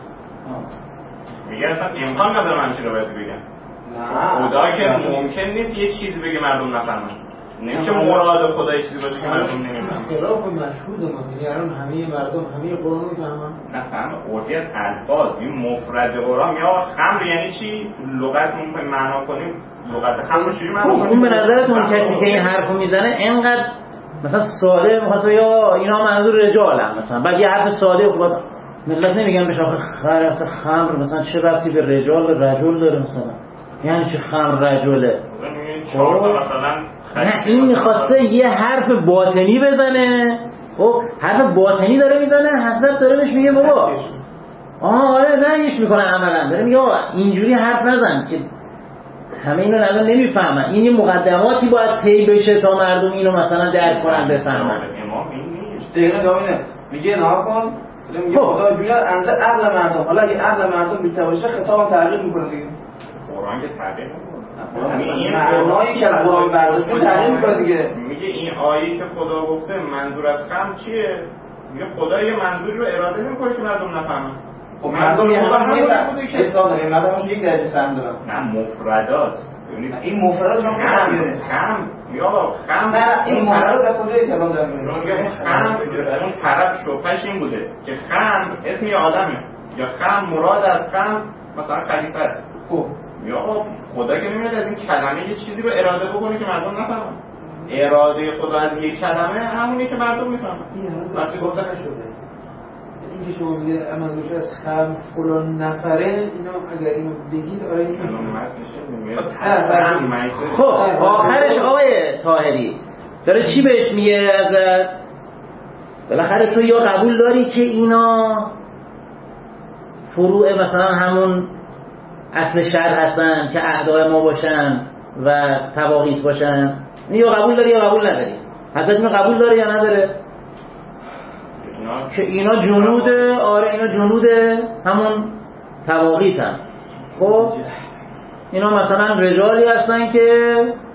میگه اصلا امکان نداره من چه روایتی بگم. خدا که ممکن نیست یه چیزی بگه مردم نفهمن. نمیشه مراد خدا یه چیزی باشه که مردم نمیفهمن. خلاف مشهود ما یعنی الان همه مردم همه قرآن رو میفهمن. نه فهم عرفی از الفاظ این مفرد قرآن یا خمر یعنی چی؟ لغت ممکن معنا کنیم لغت خمر چی معنا کنیم؟ اون به نظرت اون کسی که این حرفو میزنه اینقدر مثلا ساده مثلا یا اینا منظور رجالن مثلا بعد یه حرف ساده خود ملت نمیگن بهش آخه خمر مثلا خمر مثلا چه ربطی به رجال رجل داره مثلا یعنی چه خمر رجله؟ مثلا نه این میخواسته یه حرف باطنی بزنه. خب حرف باطنی داره میزنه، حضرت داره بهش میگه بابا آها آره نهیش میکنه عملا داره میگه اینجوری حرف نزن که همه اینو الان نمیفهمن. این یه مقدماتی باید طی بشه تا مردم اینو مثلا درک کنن بفهمن. امام این نیست دقیقاً جامینه میگه نه کن میگه خدا جوری انزه عقل مردم، حالا اگه عقل مردم بی‌تر باشه خطاب تغییر میکنه دیگه. قرآن که تغییر نمیکنه. این معنایی که قرآن برداشت تغییر میکنه دیگه. میگه این آیه که خدا گفته منظور از خمر چیه؟ میگه خدا یه منظوری رو اراده نمیکنه که مردم نفهمن. خب مردم یه همون که اصلا داره مردمش یک درجه فهم دارن. نه مفردات. این مفردات رو نمیاره. خمر یا خمر نه این مفردات از کجای کلام دارن میاره؟ خمر اون طرف شوفش این بوده که خمر اسم یه آدمه یا خمر مراد از خمر مثلا خلیفه است. خب یا خدا که نمیاد از این کلمه یه چیزی رو اراده بکنه که مردم نفهمن. اراده خدا از یک کلمه همونی که مردم میفهمن. این هنوز بس گفته نشده. این که شما میگه عمل گوشه از خم فلان نفره اینا اگر اینو بگید آره اینو خب آخرش آقای طاهری داره چی بهش میگه ازت؟ بالاخره تو یا قبول داری که اینا فروع مثلا همون اصل شرع هستن که اعدای ما باشن و تواقیت باشن، یا قبول داری یا قبول نداری؟ حضرت اینو قبول داره یا نداره؟ که اینا جنود آره اینا جنود همون تواقیت هم. خب اینا مثلا رجالی هستن که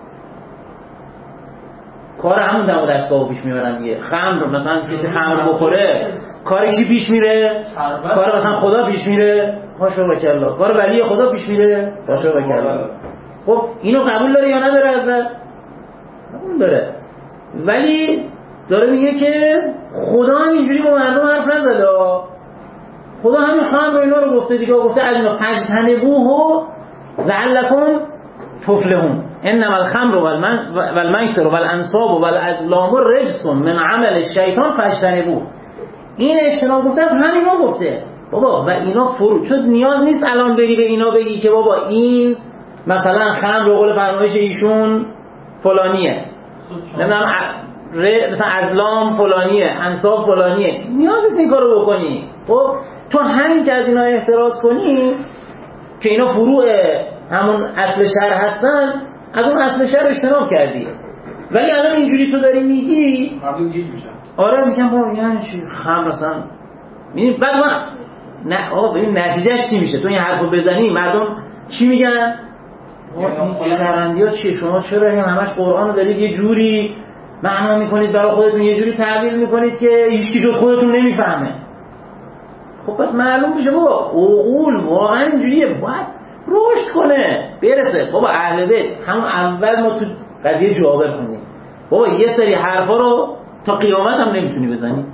کار همون دم و دستگاه پیش میبرن دیگه. خمر مثلا کسی خمر بخوره کاری کی پیش میره؟ کار مثلا خدا پیش میره هاشو بکلا، کار ولی خدا پیش میره هاشو بکلا. خب اینو قبول داره یا نداره؟ حضرت قبول داره، ولی داره میگه که خدا هم اینجوری با مردم حرف نزده. خدا همین خمر و اینا رو گفته دیگه، گفته از اینا فاجتنبوه لعلکم تفلحون انما الخمر والمیسر والانصاب والازلام رجس من عمل الشیطان فاجتنبوه. این اجتناب گفته از همینا گفته، بابا و اینا فرو، چون نیاز نیست الان بری به اینا بگی که بابا این مثلا خمر به قول فرمایش ایشون فلانیه، نمیدونم مثلا ازلام فلانیه، انصاب فلانیه، نیاز نیست این کارو بکنی. خب تو همین که از اینا احتراز کنی که اینا فروع همون اصل شرع هستن، از اون اصل شرع اجتناب کردی. ولی الان اینجوری تو داری میگی مردم گیج میشن. آره میگم بابا یعنی چی خمر مثلا میبینی بعد وقت نه آقا ببین نتیجهش چی میشه؟ تو این حرفو بزنی مردم چی میگن؟ این شرندی ها چیه؟ شما چرا همش قرآن رو دارید یه جوری معنا میکنید برای خودتون، یه جوری تعبیر میکنید که هیچکی جز خودتون نمیفهمه. خب پس معلوم میشه بابا عقول واقعا اینجوریه، باید رشد کنه برسه. بابا اهل بیت همون اول ما تو قضیه جابر کنیم بابا یه سری حرفا رو تا قیامت هم نمیتونی بزنی.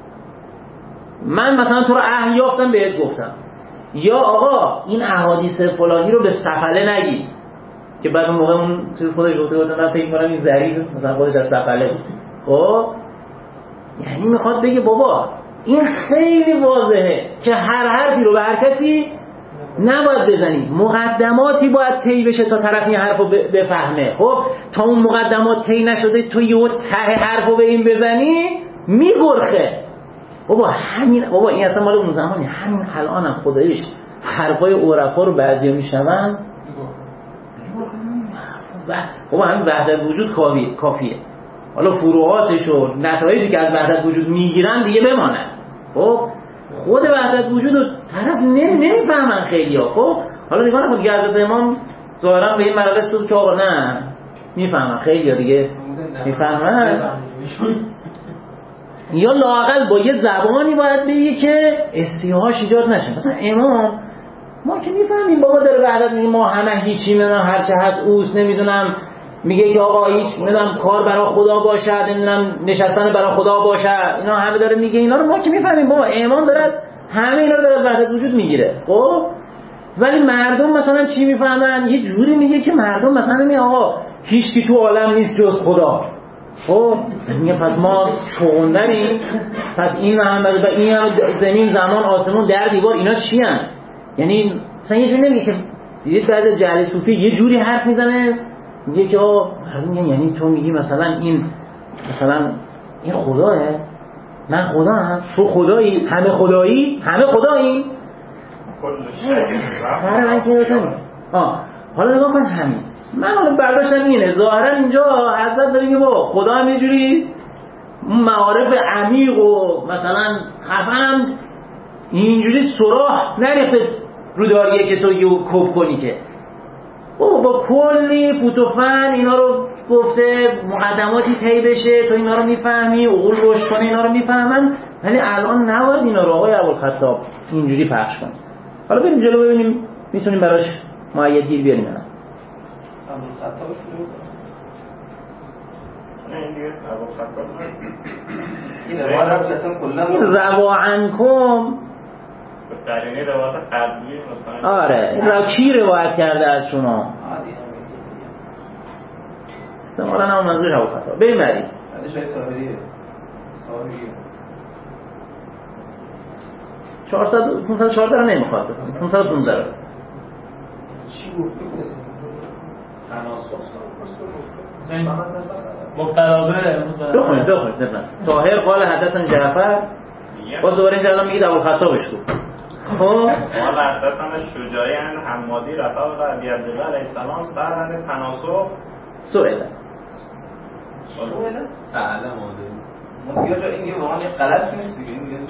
من مثلا تو رو اهل یافتم بهت گفتم یا آقا این احادیث فلانی رو به سفله نگی، که بعد اون موقع اون چیز خودش گفته بود من فکر می‌کنم این ضریب مثلا خودش از سفله بود. خب یعنی میخواد بگه بابا این خیلی واضحه که هر حرفی رو به هر کسی نباید بزنی، مقدماتی باید طی بشه تا طرف این حرفو بفهمه. خب تا اون مقدمات طی نشده تو یه ته حرفو به این بزنی میگرخه. بابا همین بابا این اصلا مال اون زمانی، همین الانم هم خداییش حرفای عرفا رو بعضیا میشنون بابا همین وحدت وجود کافیه کافیه حالا فروعاتش و نتایجی که از وحدت وجود میگیرن دیگه بمانه. خب خود وحدت وجود رو طرف نمیفهمن خیلیا. خب حالا نگاه نکن دیگه حضرت امام ظاهرا به این مرحله رسید که آقا نه میفهمن خیلیا دیگه میفهمن، یا لااقل با یه زبانی باید بگی که استیحاش ایجاد نشه. مثلا امام ما که میفهمیم بابا داره وحدت میگه ما همه هیچی نمیدونم هر چه هست اوست، نمیدونم میگه که آقا هیچ نمیدونم کار برای خدا باشد، نمیدونم نشستن برای خدا باشد، اینا همه داره میگه. اینا رو ما که میفهمیم بابا امام داره همه اینا رو داره از وحدت وجود میگیره. خب ولی مردم مثلا چی میفهمن؟ یه جوری میگه که مردم مثلا میگه آقا هیچکی تو عالم نیست جز خدا. خب میگه پس ما شغندنیم، پس این محمد و این زمین زمان آسمون در دیوار اینا چی هن؟ یعنی مثلا یه جوری نمیگه که دیدید بعد از جهل صوفی یه جوری حرف میزنه میگه که آقا یعنی تو میگی مثلا این مثلا این خداه، من خدا هم تو خدایی، همه خدایی، همه خدایی. آره من که نمی‌دونم. آه حالا نگاه کن همین من حالا برداشتم اینه ظاهرا اینجا حضرت داره میگه با خدا هم یه جوری معارف عمیق و مثلا خفنم اینجوری سراح نریخته رو داریه که تو یه کپ کنی که او با کلی فوتوفن اینا رو گفته، مقدماتی طی بشه تو اینا رو میفهمی، عقول روش کنه اینا رو میفهمن. ولی الان نباید اینا رو آقای ابوالخطاب اینجوری پخش کنی. حالا بریم جلو ببینیم میتونیم براش معید گیر بیاریم نه. ابوالخطاب شروع این روایت اصلا کلا روا عنکم قرینه روایت قبلی مثلا آره را کی روایت کرده از شما؟ احتمالاً هم منظور ابوالخطاب. بریم بریم بعدش های صابریه صابریه چهارصد پانصد و چهارده رو نمیخواد پانصد و پانزده رو چی گفت؟ مقترابه بخونید بخونید بخونید طاهر قال حدثنا جعفر باز دوباره اینجا الان میگید ابوالخطابش گفت. خب قال حدثنا شجاعی عن حمادی رفع و ابی عبدالله علیه السلام سأل تناسخ سئل سئل سأل ما دیگه جا این واقعا غلط نیست دیگه این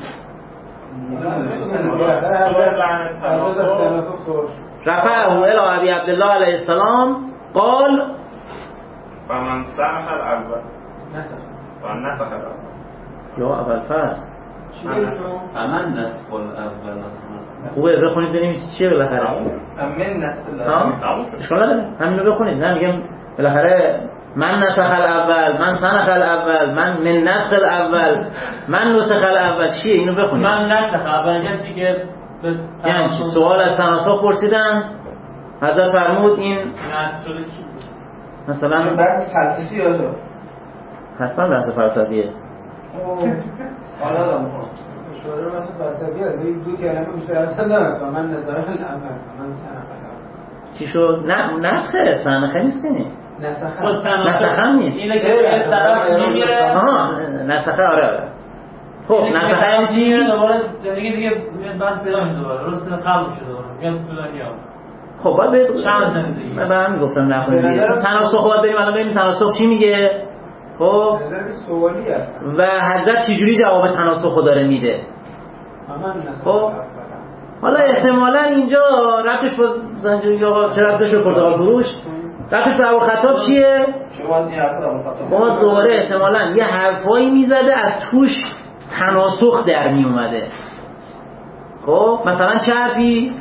رفعه الى ابی عبدالله علیه السلام قال فمن سنخ الاول فمن نسخ الاول یا اول فصل فمن نسخ الاول خوبه بخونید ببینیم چیه بالاخره. من نسخ الاول اشکال نداره همینو بخونید. نه میگم بالاخره من نسخ الاول، من سنخ الاول، من من نسخ الاول، من نسخ الاول چیه اینو بخونید. من نسخ اول دیگه یعنی چی؟ سوال از تناسخ پرسیدن حضرت فرمود این نسخ شده کی مثلا بحث فلسفی یا تو؟ حتما بحث فلسفیه. حالا دارم گوشواره مثلا فلسفی هست دو کلمه بیشتر اصلا نرفت من نظر الامر من سنخه چی شد؟ نه نسخه سنخه نیست که نسخه نسخه نیست اینه که یه طرف میمیره آها نسخه آره آره خب نسخه یعنی چی؟ دوباره زندگی دیگه میاد بعد پیدا میشه دوباره درست خلق میشه دوباره میاد تو دنیا. خب باید به چند زندگی من برام گفتم نکنید دیگه تناسخ باید بریم الان ببینیم تناسخ چی میگه. خب سوالی هست و حضرت چجوری جواب تناسخ داره میده. خب حالا احتمالاً اینجا ربطش باز زنجیری یا چه ربطش به پرتقال فروش ربطش به ابوالخطاب چیه؟ باز دوباره احتمالاً یه حرفایی میزده از توش تناسخ در می اومده. خب مثلا چه حرفی؟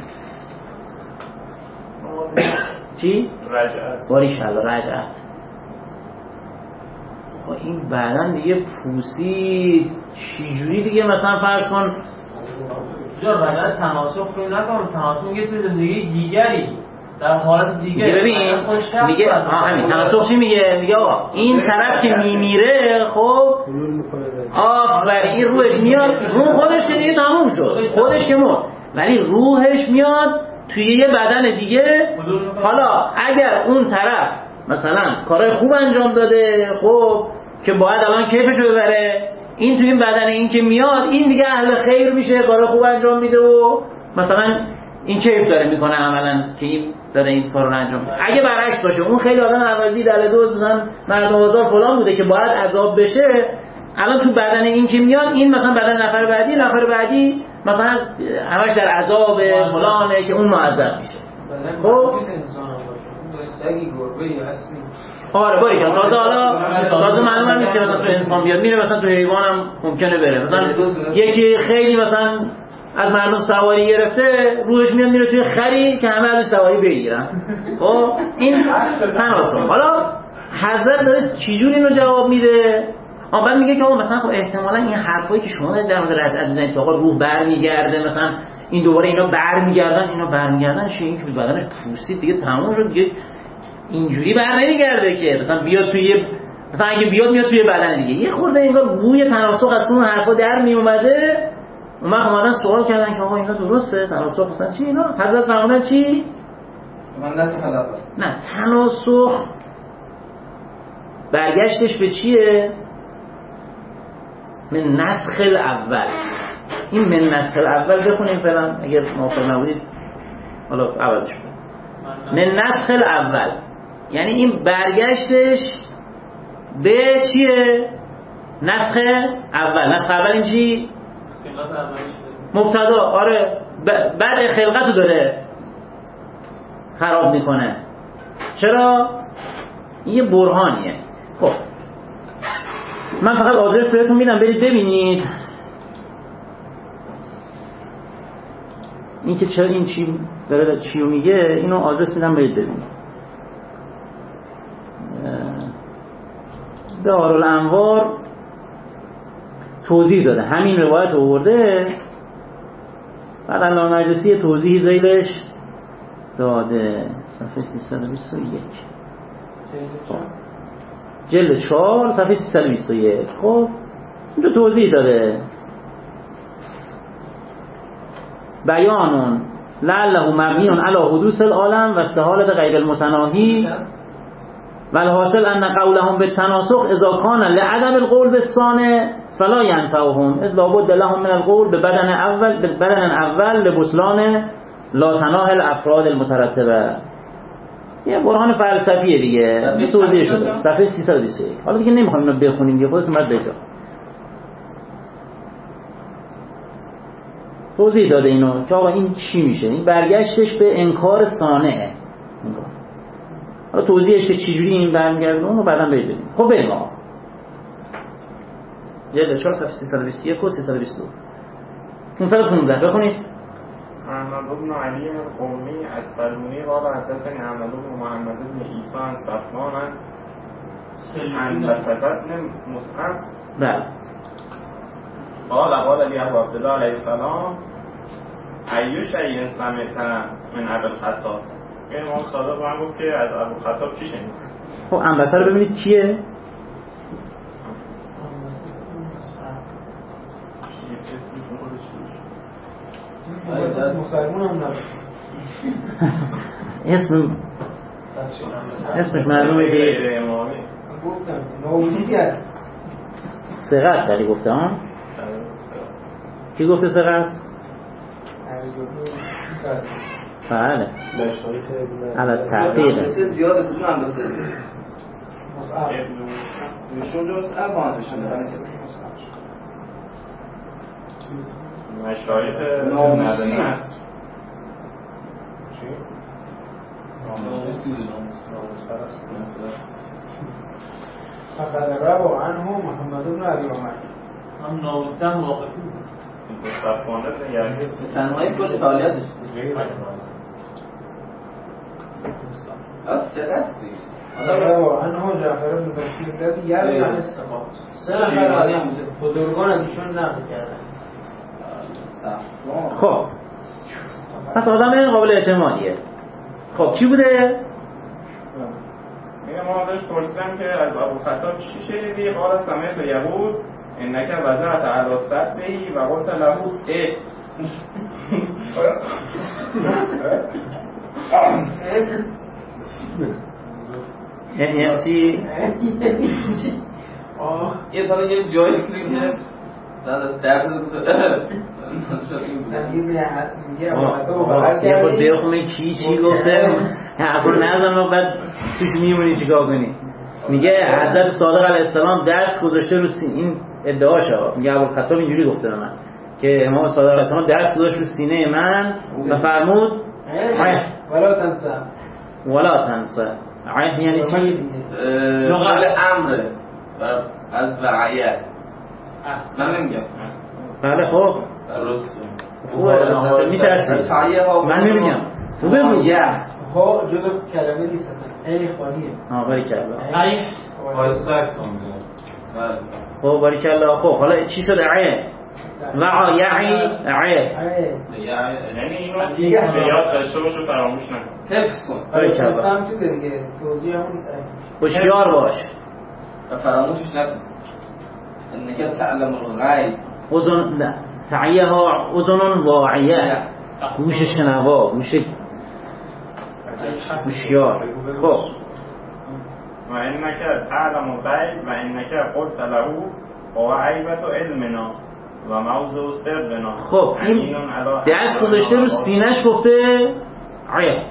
چی؟ رجعت باریکلا رجعت. خب این بعداً دیگه پوسید چجوری دیگه مثلا فرض کن یا رجعت تناسخ رو نکنم تناسخ میگه توی زندگی دیگری در حالت دیگه ببین میگه همین تناسخ چی میگه؟ میگه آقا این طرف که میمیره خب آفرین این روحش میاد روح خودش که دیگه تموم شد خودش که مرد ولی روحش میاد توی یه بدن دیگه. حالا اگر اون طرف مثلا کارهای خوب انجام داده خب که باید الان کیفشو ببره این توی این بدن این که میاد این دیگه اهل خیر میشه کارهای خوب انجام میده و مثلا این کیف داره میکنه عملا که این داره این کارو انجام میده. اگه برعکس باشه اون خیلی آدم عوضی دلدوز مثلا مردم آزار فلان بوده که باید عذاب بشه الان تو بدن این که میاد این مثلا بدن نفر بعدی نفر بعدی مثلا همش در عذاب فلانه که اون معذب میشه. خب سگی گربه‌ای هستی آره باریکلا تازه حالا تازه معلومه نیست که مثلا تو انسان بیاد میره مثلا تو حیوان هم ممکنه بره مثلا یکی خیلی مثلا از مردم سواری گرفته روحش میاد میره توی خری که همه ازش سواری بگیرن. خب این تناسخ. حالا حضرت داره چجوری اینو جواب میده؟ آن بعد میگه که آقا مثلا خب احتمالاً این حرفایی که شما دارید در مورد رجعت میزنید که آقا روح برمیگرده مثلا این دوباره اینا برمیگردن اینا برمیگردن چه این که بدنش پوسید دیگه تموم شد دیگه اینجوری بر نمیگرده که مثلا بیاد توی مثلا اگه بیاد میاد توی بدن دیگه یه خورده انگار بوی تناسخ از اون حرفا در می اومده. اون وقت اومدن سوال کردن که آقا اینا درسته تناسخ مثلا چی اینا؟ حضرت فرمودن چی؟ من دست خلاف نه تناسخ برگشتش به چیه؟ من نسخ الاول. این من نسخ الاول بخونیم فعلا اگر موافق نبودید حالا عوضش کنیم. من نسخ الاول یعنی این برگشتش به چیه؟ نسخ اول. نسخ اول این چی؟ مبتدا. آره بعد خلقتو داره خراب میکنه. چرا؟ این یه برهانیه. خب من فقط آدرس بهتون میدم برید ببینید این که چرا این چی داره چیو میگه اینو آدرس میدم برید ببینید. دارالانوار توضیح داده همین روایت آورده بعد علامه مجلسی توضیحی زیلش داده صفحه سیصد و بیست و یک جلد چهار صفحه سیصد و بیست و یک. خب اینجا توضیح داده بیانون لعله مبنیون علی حدوث العالم و استحالت غیر المتناهی والحاصل ان قولهم بالتناسخ اذا كان لعدم القول بالثاني فلا ينفعهم اذ لابد لهم من القول ببدن اول ببدن اول لبطلان لا تناهی الافراد المترتبه. یه برهان فلسفیه دیگه توضیح شده صفحه سیصد و بیست و یک. حالا دیگه نمیخوام اینو بخونیم دیگه خودتون بعد بجا توضیح داده اینو که آقا این چی میشه این برگشتش به انکار صانعه. حالا توضیحش که چجوری این برمیگرده اونو بعداً ببینیم. خب بریم آقا جلد چهار صفحه سیصد و بیست و یک و سیصد و بیست و دو پانصد و پانزده بخونید. محمد بن علی القومی از سلمونی قال حدثني احمد بن محمد بن عیسی عن صفوان عن بسطة بن مصعب بله قال قال لي ابو عبد الله علیه السلام ای شیء سمعت من ابی الخطاب. این امام صادق با هم گفت که از ابو الخطاب چی شنید. خب انبسه رو ببینید کیه؟ مسلمون هم نبود. اسم اسمش معلومه که امامی گفتم نووسی هست. ثقه است ولی گفته ها؟ کی گفته ثقه است؟ بله على تحقیق زیاده کدوم هم بسته مصعب نشون درست ابان بشن مشایخ نووسی هست چی؟ نووسی فقد روى عنه محمد بن ابي عمر. هم نووسی هم واقعی صفانه یعنی تنهایی کلی فعالیتش از سه دستی روى عنه جعفر بن بشیر الذي يروي عن الثقات. سه نفر بزرگان از ایشون نقل کردن. خب پس آدم قابل اعتمادیه. خب کی بوده؟ میگم ما ازش پرسیدم که از ابوالخطاب چی شنیدی؟ قال سمعت یهود انک وضعت علی صدری و قلت له اه یعنی چی؟ یه تا یه جایی که داد از درد یه خود بیر خونه کی چی گفته حرفو نزن و بعد توش میمونی چیکار کنی. میگه حضرت صادق علیه السلام دست گذاشته رو سینه، این ادعاشه، میگه ابوالخطاب اینجوری گفته به من که امام صادق علیه السلام دست گذاشت رو سینه من و فرمود ولا تنسى ولا تنسى. عین یعنی چی؟ نقل امره از وعیه من نمیگم. بله خب درست خوبه میترسید من نمیگم خوبه بود ها جلو کلمه نیست اصلا ای خالیه. آه باریکلا ای آیستک کنده خب باریکلا. خب حالا چی شد؟ عین وعا یعی عین یعنی اینو به یاد داشته باش و فراموش نکن، حفظ کن. باریکلا هم چیز دیگه توضیح همون هوشیار باش و فراموشش نکن. انك تعلم الغیب اذن نه تعیه ها اذن واعیه، گوش شنوا، گوش هوشیار. خب و انک تعلم الغیب و انک قلت له هو عیبت علمنا و موضوع سرنا. خب این دست گذاشته رو سینه‌اش گفته عیه.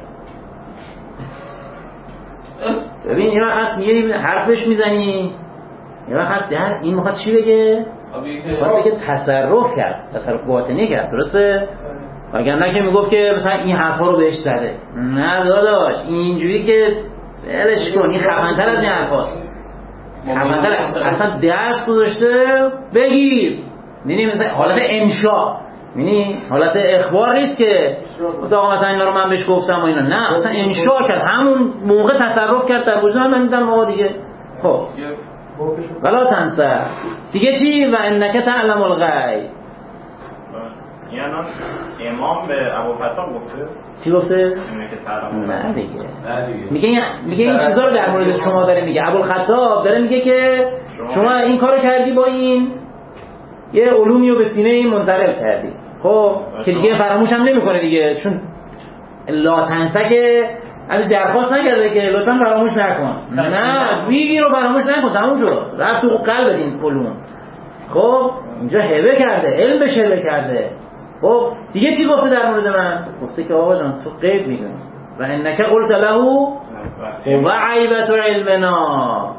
ببین این وقت میگه حرفش میزنی، این وقت در این میخواد چی بگه؟ میخواد بگه تصرف کرد، تصرف باطنی کرد، درسته؟ وگرنه که میگفت که مثلا این حرفا رو بهش زده. نه داداش اینجوری که ولش کن، این خفن‌تر از این حرفاست. خفن‌تر اصلا دست گذاشته بگیر. یعنی مثلا حالت انشاء، یعنی حالت اخبار نیست که آقا مثلا اینا رو من بهش گفتم و اینا، نه اصلا انشاء کرد، همون موقع تصرف کرد در وجود من میدم آقا دیگه. خب ولا تنسى دیگه چی؟ و انک تعلم الغیب. یعنی امام به ابوالخطاب گفته چی گفته؟ انک تعلم نه دیگه میگه میگه این چیزا رو در مورد شما داره میگه. ابوالخطاب داره میگه که شما این کارو کردی با این یه علومی رو به سینه این منتقل کردی، خب که دیگه فراموش هم نمیکنه دیگه، چون لا تنسى که ازش درخواست نکرده که لطفا فراموش نکن. نه بگیر رو فراموش نکن، تموم شد، رفت تو قلب این علوم. خب اینجا هبه کرده، علم بهش هبه کرده. خب دیگه چی گفته در مورد من؟ گفته که آقا جان تو غیب میدونی و انک قلت له و عیبت علمنا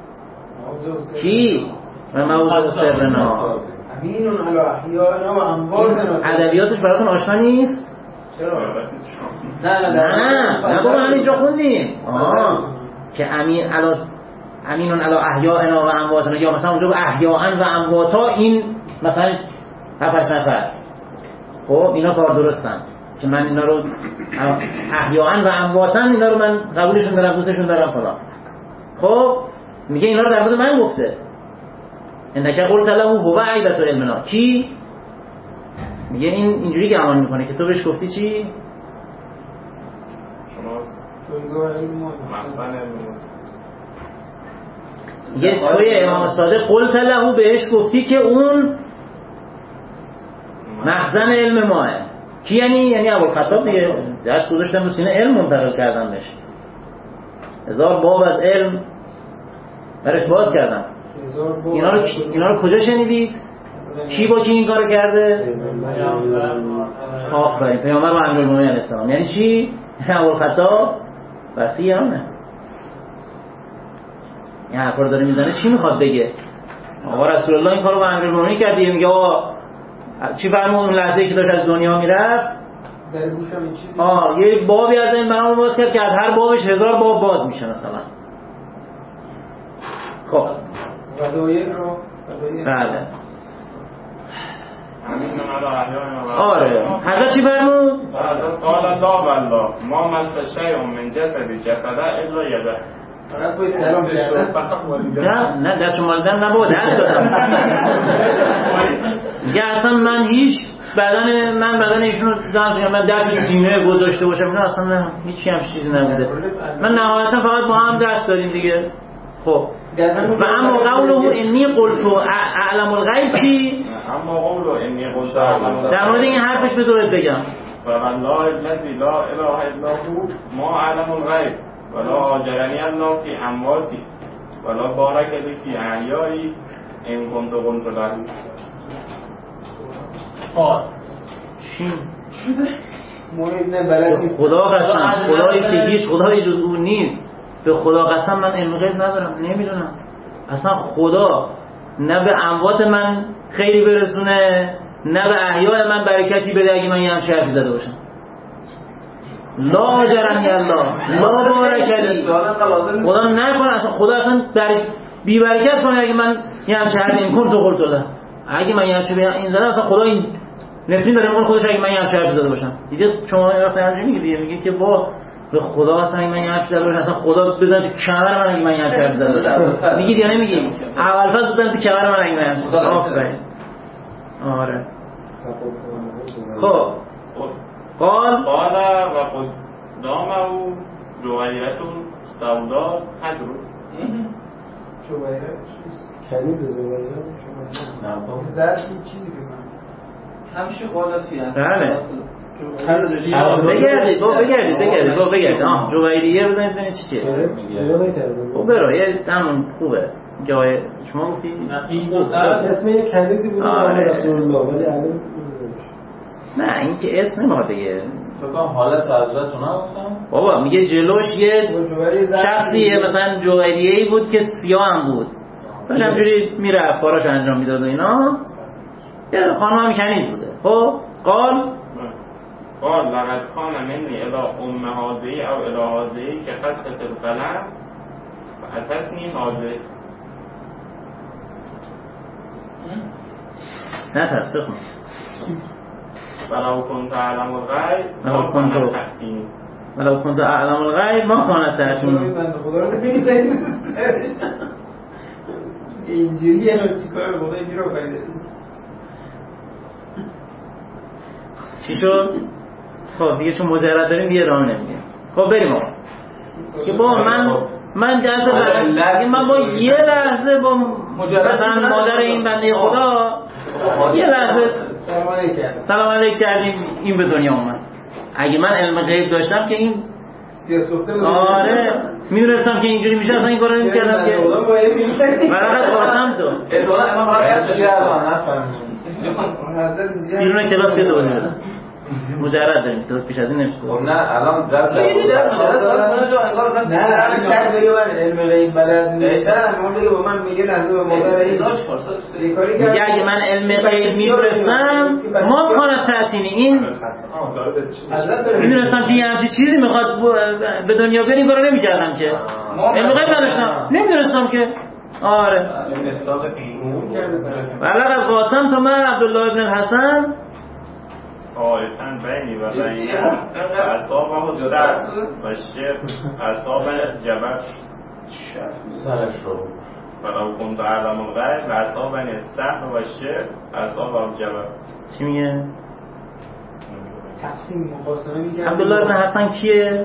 کی و موضوع سرنا. امین علی احیانا و امواتنا. ادبیاتش براتون آشنا نیست؟ چرا؟ نه نه نه نه بابا همینجا خوندیم که امین علی امینون علی احیانا و امواتنا، یا مثلا اونجا احیاء و امواتا، این مثلا هفت نفر. خب اینا کار درستن که من اینا رو احیاء و امواتن اینا رو من قبولشون دارم، دوستشون دارم فلان. خب میگه اینا رو در مورد من گفته انک قلت له هو عیبت علمنا. کی؟ میگه این اینجوری گمان میکنه که تو بهش گفتی چی؟ شما مثلا میگه توی امام صادق قلت له بهش گفتی که اون مخزن علم ماه. کی یعنی یعنی ابوالخطاب دیگه، دست گذاشتن رو سینه، علم منتقل کردن بهش، هزار باب از علم برش باز کردن. اینا رو اینا رو کجا شنیدید؟ کی با کی این کارو کرده؟ آفرین، پیامبر و امیرالمومنین علیه السلام. یعنی چی؟ ابوالخطاب وصیانه. این حرفا رو داره میزنه، چی میخواد بگه؟ آقا رسول الله این کارو با امیرالمومنین کرد دیگه. میگه آقا چی فرمود اون لحظه‌ای که داشت از دنیا میرفت؟ در گوشم این چیزی آه یه بابی از این برام باز کرد که از هر بابش هزار باب باز میشه مثلا. خب ودایع رو ودایع بله آره حضرت چی فرمود؟ حضرت قال الله والله ما مس شیء من جسد جسده الا یده. فقط باید سلام کردن. نه نه دست مالیدن نبود، دست دادم. میگه اصلا من هیچ بدن من بدن ایشون رو دارم، من دست سینه گذاشته باشم نه، اصلا نه، هیچی هم چیزی نبوده. من نهایتا فقط با هم دست دادیم دیگه. خب و اما قوله انی قلت اعلم الغیب چی؟ اما قوله انی قلت اعلم الغیب در مورد این حرفش بذارید بگم. فوالله الذی لا اله الا هو ما اعلم الغیب ولا آجرنی الله فی امواتی ولا بارک لی فی احیایی ان کنت قلت له. آه چی؟ مهم بلدی خدا قسم، خدایی که هیچ خدایی جز اون نیست، به خدا قسم من علم غیب ندارم، نمیدونم اصلا خدا نه به اموات من خیلی برسونه نه به احیای من برکتی بده اگه من یه همچه حرفی زده باشم. لا آجرنی الله لا بارکلی، خدا نکنه اصلا، خدا اصلا بر... بی برکت کنه اگه من یه همچه حرفی این کن تو قلت له، اگه من یه همچه این زده اصلا خدا این نفرین داره میکنه خودش اگه من یه همچه حرفی زده باشم. دیگه شما یه وقت همچه میگه دیگه میگه که با به خدا اصلا اگه من یه همچه زده باشم اصلا خدا بزن تو کمر من اگه من یه همچه حرفی زده باشم. میگید یا نمیگید؟ اول فاز بزن تو کمر من اگه من یه همچه آفرین. آره خب قال قال و قدامه جوهیرت سودا تدرو. جوهیرت کنید جوهیرت شما زرد چیزی بگم همشه قالفی هست. بله بگردید با بگردید بگردید با بگردید آه جوهریه بزنید ببینید چی چیه. خب برو یه همون خوبه جای شما گفتی اسم یه کنیزی بود رسول الله ولی الان نه این که اسم نمیخواد بگه. فکر کنم حالت حضرت اونا گفتم بابا میگه جلوش یه شخصیه مثلا جوهریه‌ای بود که سیاه هم بود، داشت همجوری میرفت کاراش انجام میداد و اینا، یه خانم هم کنیز بوده. خب قال قال لقد کان منی الی ام هذه او الی هذه که خط القلم فاتتنی هذه. نه تصدیق کن ولو كنت اعلم الغیب ولو كنت ولو كنت اعلم الغیب ما كانت تأتین. من خدا رو نمی‌دونم اینجوریه رو چیکار خدا اینجوری رو فایده چی شد؟ خب دیگه چون مجرد داریم دیگه ادامه نمیدیم. خب بریم آقا که با من من جلسه بعد من با یه لحظه با مثلا مادر این بنده خدا یه لحظه سلام علیک کردیم این به دنیا اومد. اگه من علم غیب داشتم که این آره میدونستم که اینجوری میشه اصلا این کارو نمی‌کردم که برقت قاسم تو ادولا امام رفت بیرون کلاس که دوزی بدن مجرد داریم کلاس پیش از این نمیشه. خب نه الان رفت نه الان شخص بگه من علم غیب بلد نیستم اون دیگه با من میگه نه به مادر این کاری که میگه اگه من علم غیب میدونستم ما کانت تأتینی این میدونستم که یه همچی چیزی میخواد به دنیا بیاریم کارو نمیکردم که علم غیب نداشتم نمیدونستم که آره بلغ قاسم تو من عبدالله ابن الحسن آیتن بینی و بینی اصابه و درد و شر اصابه جبر سرش رو ولو كنت اعلم الغیب و اصابه سحر و شر اصابه و جبر. چی میگه؟ تقسیم مخاصمه میگه عبدالله ابن حسن کیه؟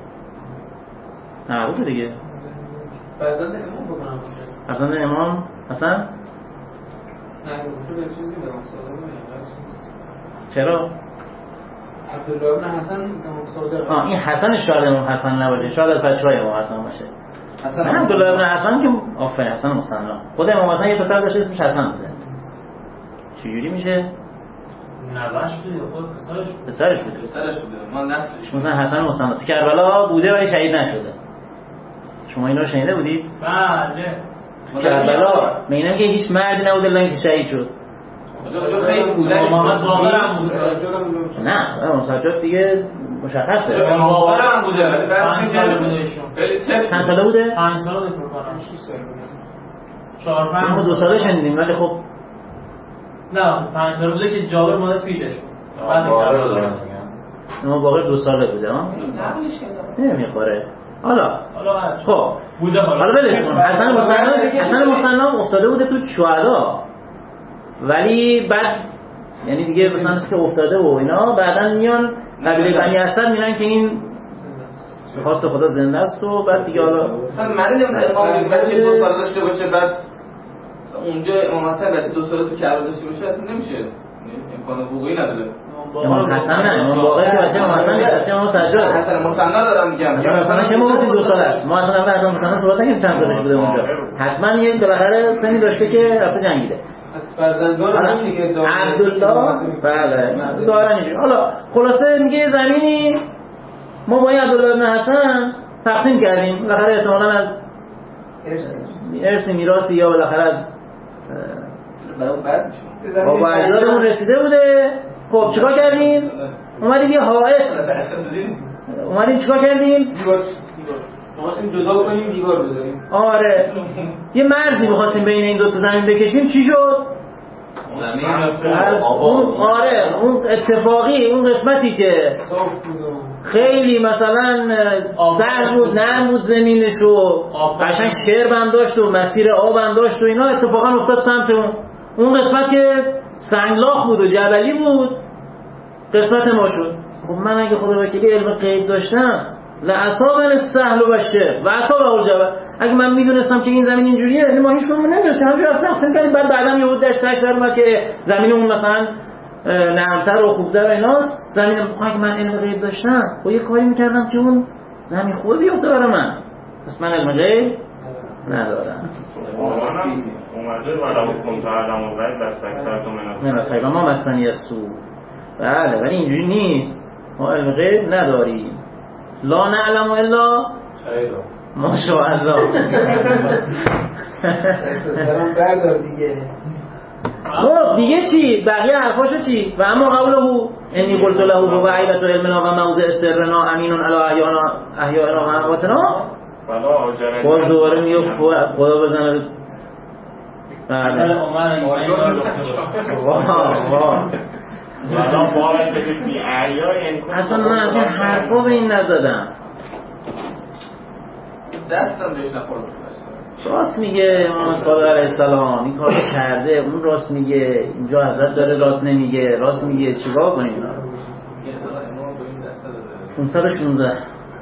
نه بوده دیگه فرزند امام بکنم فرزند امام حسن؟ نه تو به چیزی برام ساده چرا؟ عبدالله بن حسن امام صادق. آه این حسن شاید امام حسن نباشه، شاید از بچه‌های امام حسن باشه. حسن عبدالله بن حسن که آفرین حسن مصنع. خود امام حسن یه پسر داشته اسمش حسن بوده. چجوری میشه؟ نوش بوده خود پسرش بوده. پسرش بوده. پسرش بوده. ما نسلش. مثلا حسن مصنع تو کربلا بوده ولی شهید نشده. شما اینا رو شنیده بودید؟ بله. کربلا میگن که هیچ مردی نبوده الا اینکه شهید شد. جو خیلی بودش. محمد باقر هم بوده. نه، اون سجاد دیگه مشخصه. محمد باقر هم بوده ولی پنج سال بوده ایشون. خیلی تست. چند ساله بوده؟ پنج سال فکر کنم. شش سال. چهار پنج. ما دو ساله شنیدیم ولی خب نه پنج سال بوده که جابر مادر پیشش بود. بعد کربلا. ما باقر دو ساله بوده ها. نمیخوره. حالا خب بوده حالا ولش کن. حسن مصنع حسن مصنع افتاده بوده تو شهدا ولی بعد یعنی دیگه مثلا که افتاده و اینا بعدن میان قبیله بنی اسد میرن که این خواست خدا زنده است و بعد دیگه حالا مثلا من نمیدونم امام بچه دو سال داشته باشه بعد اونجا امام حسن بچه دو سال تو کربلا داشته باشه اصلا نمیشه امکان وقوعی نداره. امام حسن نه امام باقر که بچه امام حسن نیست بچه امام سجاد حسن مصنع دارم میگم حسن مصنع که موقعی دو سال است ما اصلا در حسن مصنع صحبت نکنیم چند سالش بوده اونجا حتما یه بالاخره سنی داشته که رفته جنگیده از فرزندان هم دیگه عبدالله بله ظاهرا اینجوری. حالا خلاصه میگه زمینی ما با این عبدالله بن حسن تقسیم کردیم بالاخره احتمالاً از ارث میراثی یا بالاخره از بابا اجدادمون رسیده بوده. خب چیکار کردیم؟ اومدیم یه حائط اومدیم چیکار کردیم؟ دیوار می‌خواستیم جدا کنیم دیوار بذاریم. آره یه مرزی می‌خواستیم بین این دو تا زمین بکشیم. چی شد؟ زمین از اون آره اون اتفاقی اون قسمتی که خیلی مثلا سهل بود نرم بود زمینش و قشنگ شرب هم داشت و مسیر آب هم داشت و اینا اتفاقا افتاد سمت اون اون قسمت که سنگلاخ بود و جبلی بود قسمت ما شد. خب من اگه خدا وکیلی علم غیب داشتم لأصابن السهل و الشرب و اصابه الجبل اگه من میدونستم که این زمین اینجوریه یعنی ما هیچ کدوم نمی‌دونستیم همینجوری رفتیم تقسیم کردیم بعد بعداً یهو دشت دشت در که زمینمون مثلا نرمتر و خوبتر و ایناست زمین اگه من علم غیب داشتم خب یه کاری میکردم که اون زمین خوبه بیفته برای من. پس من علم غیب ندارم. اومده ولو کنت اعلم الغیب لاستکثرت من الخیر. نه پیغام ما مسنی السوء. بله ولی اینجوری نیست. ما علم غیب نداریم. لا نعلم الا خیر. ماشاءالله. درم بردار دیگه. خب دیگه چی؟ بقیه حرفاشو چی؟ و اما قوله انی قلت له هو عیبت علمنا و موضع سرنا امین علی احیانا احیانا و امواتنا. فلا اجر. باز دوباره میگه خدا بزنه. بله. واه واه. ولا باید بگید بی احیای اصلا من از این حرفا به این نزدم. دستم بهش نخورد. راست میگه امام صادق علیه السلام این کارو کرده اون راست میگه اینجا حضرت داره راست نمیگه راست میگه چیکار کنیم؟ پانصد و شانزده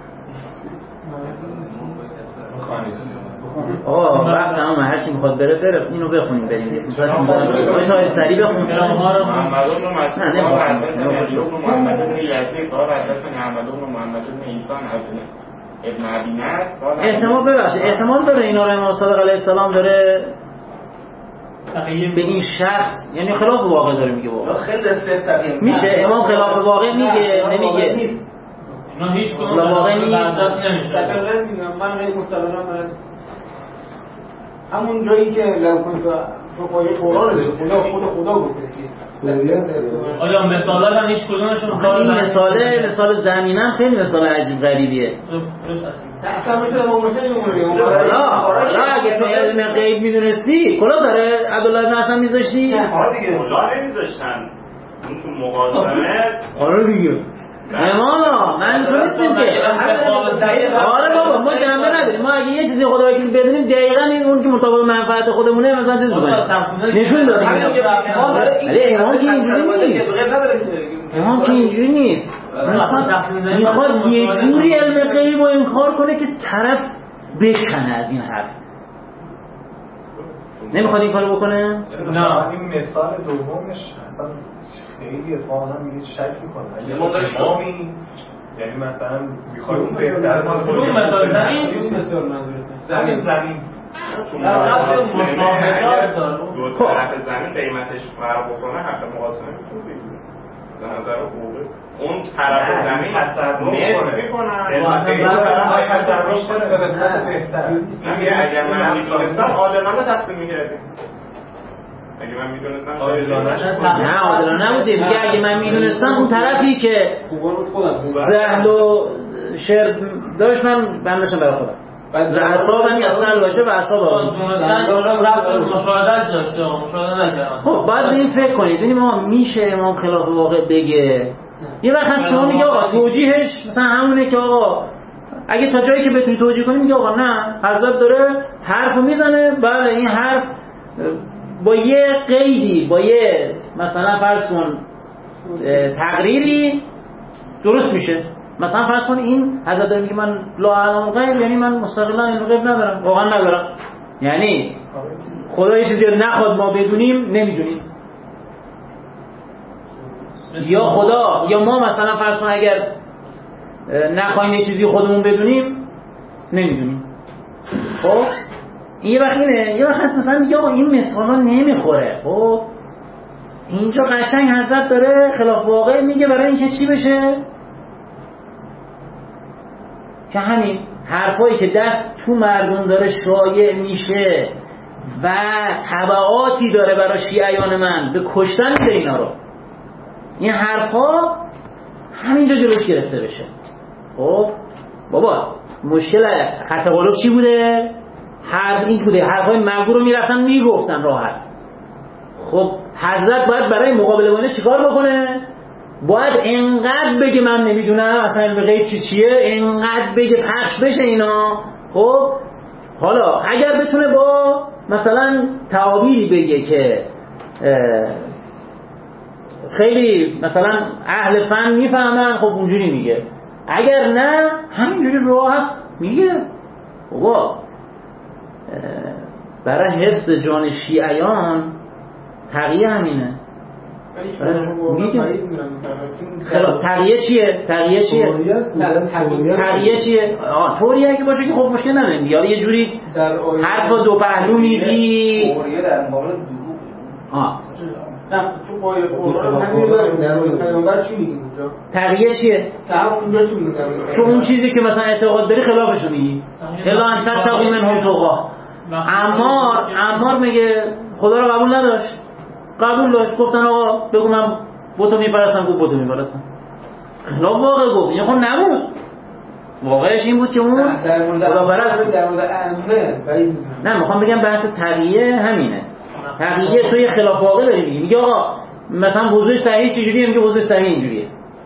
آقا وقت تمام هر کی میخواد بره بره اینو بخونیم بریم پانصد و شانزده آقای تایر سریع بخونیم محمد بن مسعود محمد بن یزید قال حدثنا محمد بن محمد بن عیسی ابن ابی نصر احتمال ببخشید احتمال داره اینا رو امام صادق علیه السلام داره به این شخص یعنی خلاف واقع داره میگه واقعا خیلی استثنایی میشه امام خلاف واقع میگه نمیگه اینا هیچ کدوم واقع نیست نمیشه. دقیقاً میگم من غیر مستقلا من همون جایی که لو کنید تو پای قرآن داره خدا خود خدا گفته که آیا مثالا هم هیچ کدومشون این مثاله مثال زمینم خیلی مثال عجیب غریبیه. اصلا مثل امام حسین میمونه لا اگه تو علم غیب میدونستی کلا داره عبدالله بن حسن میذاشتی؟ کلا نمیذاشتن اون تو مقاومت. آره دیگه اماما من تو نیستیم که آره بابا ما جنبه نداریم ما اگه یه چیزی خدا وکیل بدونیم دقیقاً این اون که مطابق منفعت خودمونه مثلا چیز بکنیم نشون دادیم ولی امام که اینجوری نیست امام که اینجوری نیست میخواد یه جوری علم غیب و انکار کنه که طرف بشکنه از این حرف. نمیخواد این کارو بکنه؟ نه این مثال دومش اصلا خیلی اتفاقا هم میگه شک میکنه اگه ما داشت امامی یعنی مثلا میخوایم بهتر ما اون مثلا زمین بسیار منظورته زمین زمین مشاهدات داره دو طرف زمین قیمتش فرق بکنه حق مقاسمه میتونه بگیره به نظر حقوقی اون طرف زمین تصرف میکنن به قسمت بهتر اگر من میتونستم عادلانه تصمیم میگردیم اگه من میدونستم نه عادلانه نبوده. میگه اگه من میدونستم اون طرفی که زهل و شرب داشت من بندشم برای خودم اعصابم اصلا باشه و اعصاب آقا مشاهدهش داشته مشاهده نکردم. خب باید به این فکر کنید ببینید ما میشه امام خلاف واقع بگه. یه وقت از شما میگه آقا توجیهش مثلا همونه که آقا اگه تا جایی که بتونی توجیه کنی میگه آقا نه حضرت داره حرفو میزنه بله این حرف با یه قیدی با یه مثلا فرض کن تقریری درست میشه. مثلا فرض کن این حضرت داره میگه من لا اعلم غیب یعنی من مستقلا علم غیب ندارم واقعا ندارم یعنی خدا یه چیزی نخواد ما بدونیم نمیدونیم یا خدا یا ما مثلا فرض کن اگر نخواهیم یه چیزی خودمون بدونیم نمیدونیم. خب این یه وقت اینه یه وقت هست مثلا میگه آقا این مثالا نمیخوره. خب اینجا قشنگ حضرت داره خلاف واقع میگه برای اینکه چی بشه که همین حرفایی که دست تو مردم داره شایع میشه و تبعاتی داره برای شیعیان من به کشتن میده اینا رو این حرفا همینجا جلوش گرفته بشه. خب بابا مشکل خط قلوب چی بوده؟ حرف این بوده حرفای مگو رو میرفتن میگفتن راحت. خب حضرت باید برای مقابله با اینا چیکار بکنه؟ باید انقدر بگه من نمیدونم اصلا علم غیب چی چیه انقدر بگه پخش بشه اینا. خب حالا اگر بتونه با مثلا تعابیری بگه که خیلی مثلا اهل فن میفهمن خب اونجوری میگه اگر نه همینجوری راحت میگه. بابا برای حفظ جان شیعیان تقیه همینه. تقیه چیه؟ تقیه چیه؟ تقیه چیه؟ طوری اگه باشه که خب مشکل نداریم یا یه جوری حرف دو پهلو میگی در مقابل دروغ. آه نه تو پای قرآن همین داریم در مورد پیامبر چی میگیم اونجا؟ تقیه چیه؟ که هم اونجا چی میگیم؟ تو اون چیزی که مثلا اعتقاد داری خلافشو میگی الا ان تتقوا منهم تقوا. عمار عمار میگه خدا رو قبول نداشت قبول داشت گفتن آقا بگو من بتو میپرستم گفت بتو میپرستم خلاف واقع گفت این خب نبود واقعش این بود که اون خدا پرست در مورد عمه نه میخوام بگم بحث تقیه همینه. تقیه توی خلاف واقع داری میگی میگه آقا مثلا وضوء صحیح چجوریه میگه وضوء صحیح اینجوریه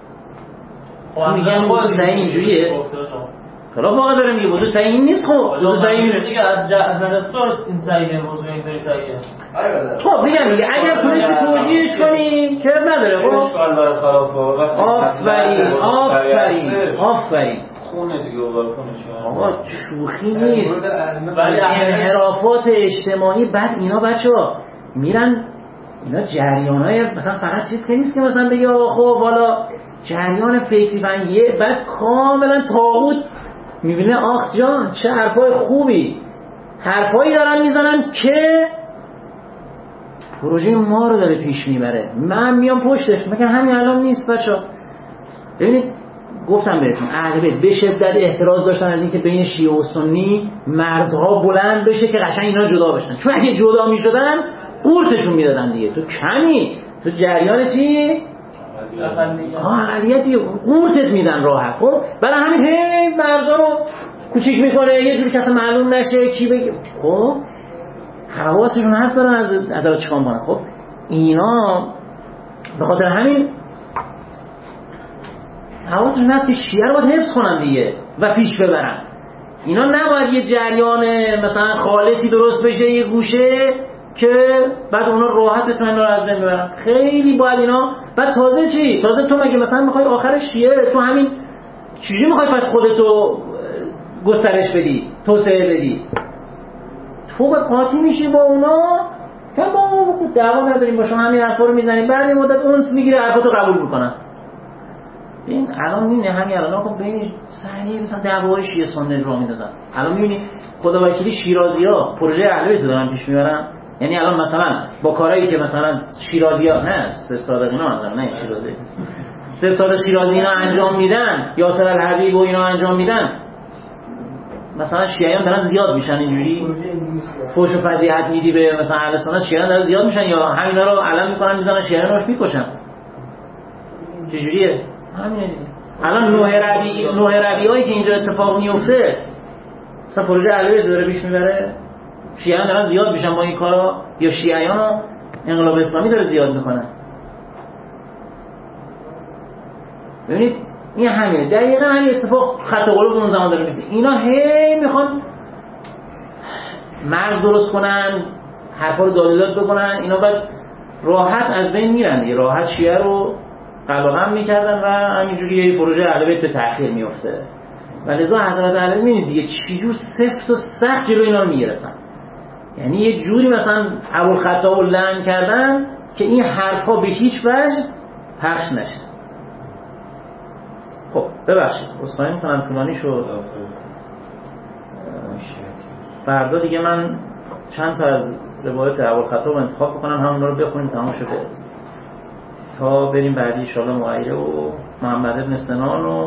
میگن وضوء صحیح اینجوریه خلاف واقع داره میگه وضوء صحیح نیست. خب وضوء صحیح اینه دیگه از جهنم این صحیحه وضوء اینطوری صحیحه. خب میگم دیگه اگر تونستی توجیهش کنی که نداره. خب اشکال برای خلاف واقع آفرین آفرین آفرین خونه دیگه اول خونش آقا شوخی نیست ولی انحرافات اجتماعی بعد اینا بچه‌ها میرن اینا جریانای مثلا فقط چیز که نیست که مثلا بگی آقا خب والا جریان فکری و یه بعد کاملا طاغوت میبینه آخ جان چه حرفای خوبی حرفایی دارن میزنن که پروژه ما رو داره پیش میبره من میام پشتش میگم همین الان نیست بچه‌ها. ببینید گفتم بهتون اهل بیت به شدت احتراز داشتن از اینکه بین شیعه و سنی مرزها بلند بشه که قشنگ اینا جدا بشن چون اگه جدا میشدن قورتشون میدادن دیگه. تو کمی تو جریان چی؟ اقلیتی قورتت میدن راحت. خب برای همین هی مرزا رو کوچیک میکنه یه جوری کسی معلوم نشه کی بگه. خب حواسشون هست دارن از از را چیکار کنن. خب اینا به خاطر همین حواسشون هست که شیعه رو باید حفظ کنن دیگه و پیش ببرن. اینا نباید یه جریان مثلا خالصی درست بشه یه گوشه که بعد اونا راحت بتونن رو از بین ببرن. خیلی باید اینا بعد تازه چی؟ تازه تو مگه مثلا میخوای آخر شیعه تو همین چیزی میخوای پس خودتو گسترش بدی توسعه بدی تو به قاطی میشی با اونا که با خود دعوا نداریم با شما، همین حرفا رو میزنیم، بعد این مدت اونس میگیره حرفاتو قبول میکنن. این الان میبینی همین الان خب ببین صحنه مثلا دعوای شیعه سنی رو میندازن. الان میبینی خدا وکیلی شیرازی‌ها پروژه اهل بیت دارن پیش میبرن. یعنی الان مثلا با کارهایی که مثلا شیرازی‌ها نه سه صادق اینا مثلا نه شیرازی سه صادق شیرازی اینا انجام میدن، یاسر الحبیب و اینا انجام میدن، مثلا شیعیان دارن زیاد میشن اینجوری فوش و فضیحت میدی به مثلا اهل سنت، شیعیان دارن زیاد میشن یا همینا رو علم میکنن میزنن شیعیان روش میکشن. چجوریه؟ همینه دیگه. الان نوح ربیعی نوح ربیعی که اینجا اتفاق میفته مثلا پروژه اهل بیت داره پیش میبره، شیعیان دارن زیاد میشن با این کارا، یا شیعیان انقلاب اسلامی داره زیاد میکنن. ببینید این همینه دقیقاً همین اتفاق خط قلوب اون زمان داره میفته. اینا هی میخوان مرز درست کنن، حرفا رو دالالات بکنن، اینا بعد راحت از بین میرن دیگه، راحت شیعه رو قلقم میکردن و همینجوری یه پروژه اهل بیت به تأخیر میفته. و لذا حضرت علی میبینید دیگه چجور سفت و سخت جلو اینا رو میگرفتن. یعنی یه جوری مثلا ابوالخطاب رو لعن کردن که این حرفا به هیچ وجه پخش نشه. خب ببخشید اصلاحی میکنم طولانی شد. فردا دیگه من چند تا از روایت ابوالخطاب انتخاب بکنم، همون رو بخونیم تمام شده تا بریم بعدی انشاءالله معایره و محمد بن سنان و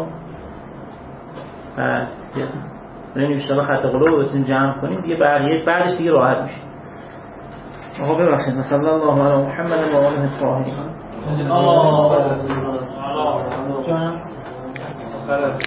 بعد بریم انشاءالله خط قلوب رو بتونیم جمع کنیم دیگه، بعدش بعدش دیگه راحت میشه. آقا ببخشید مثلا الله علی محمد و آله الطاهرین.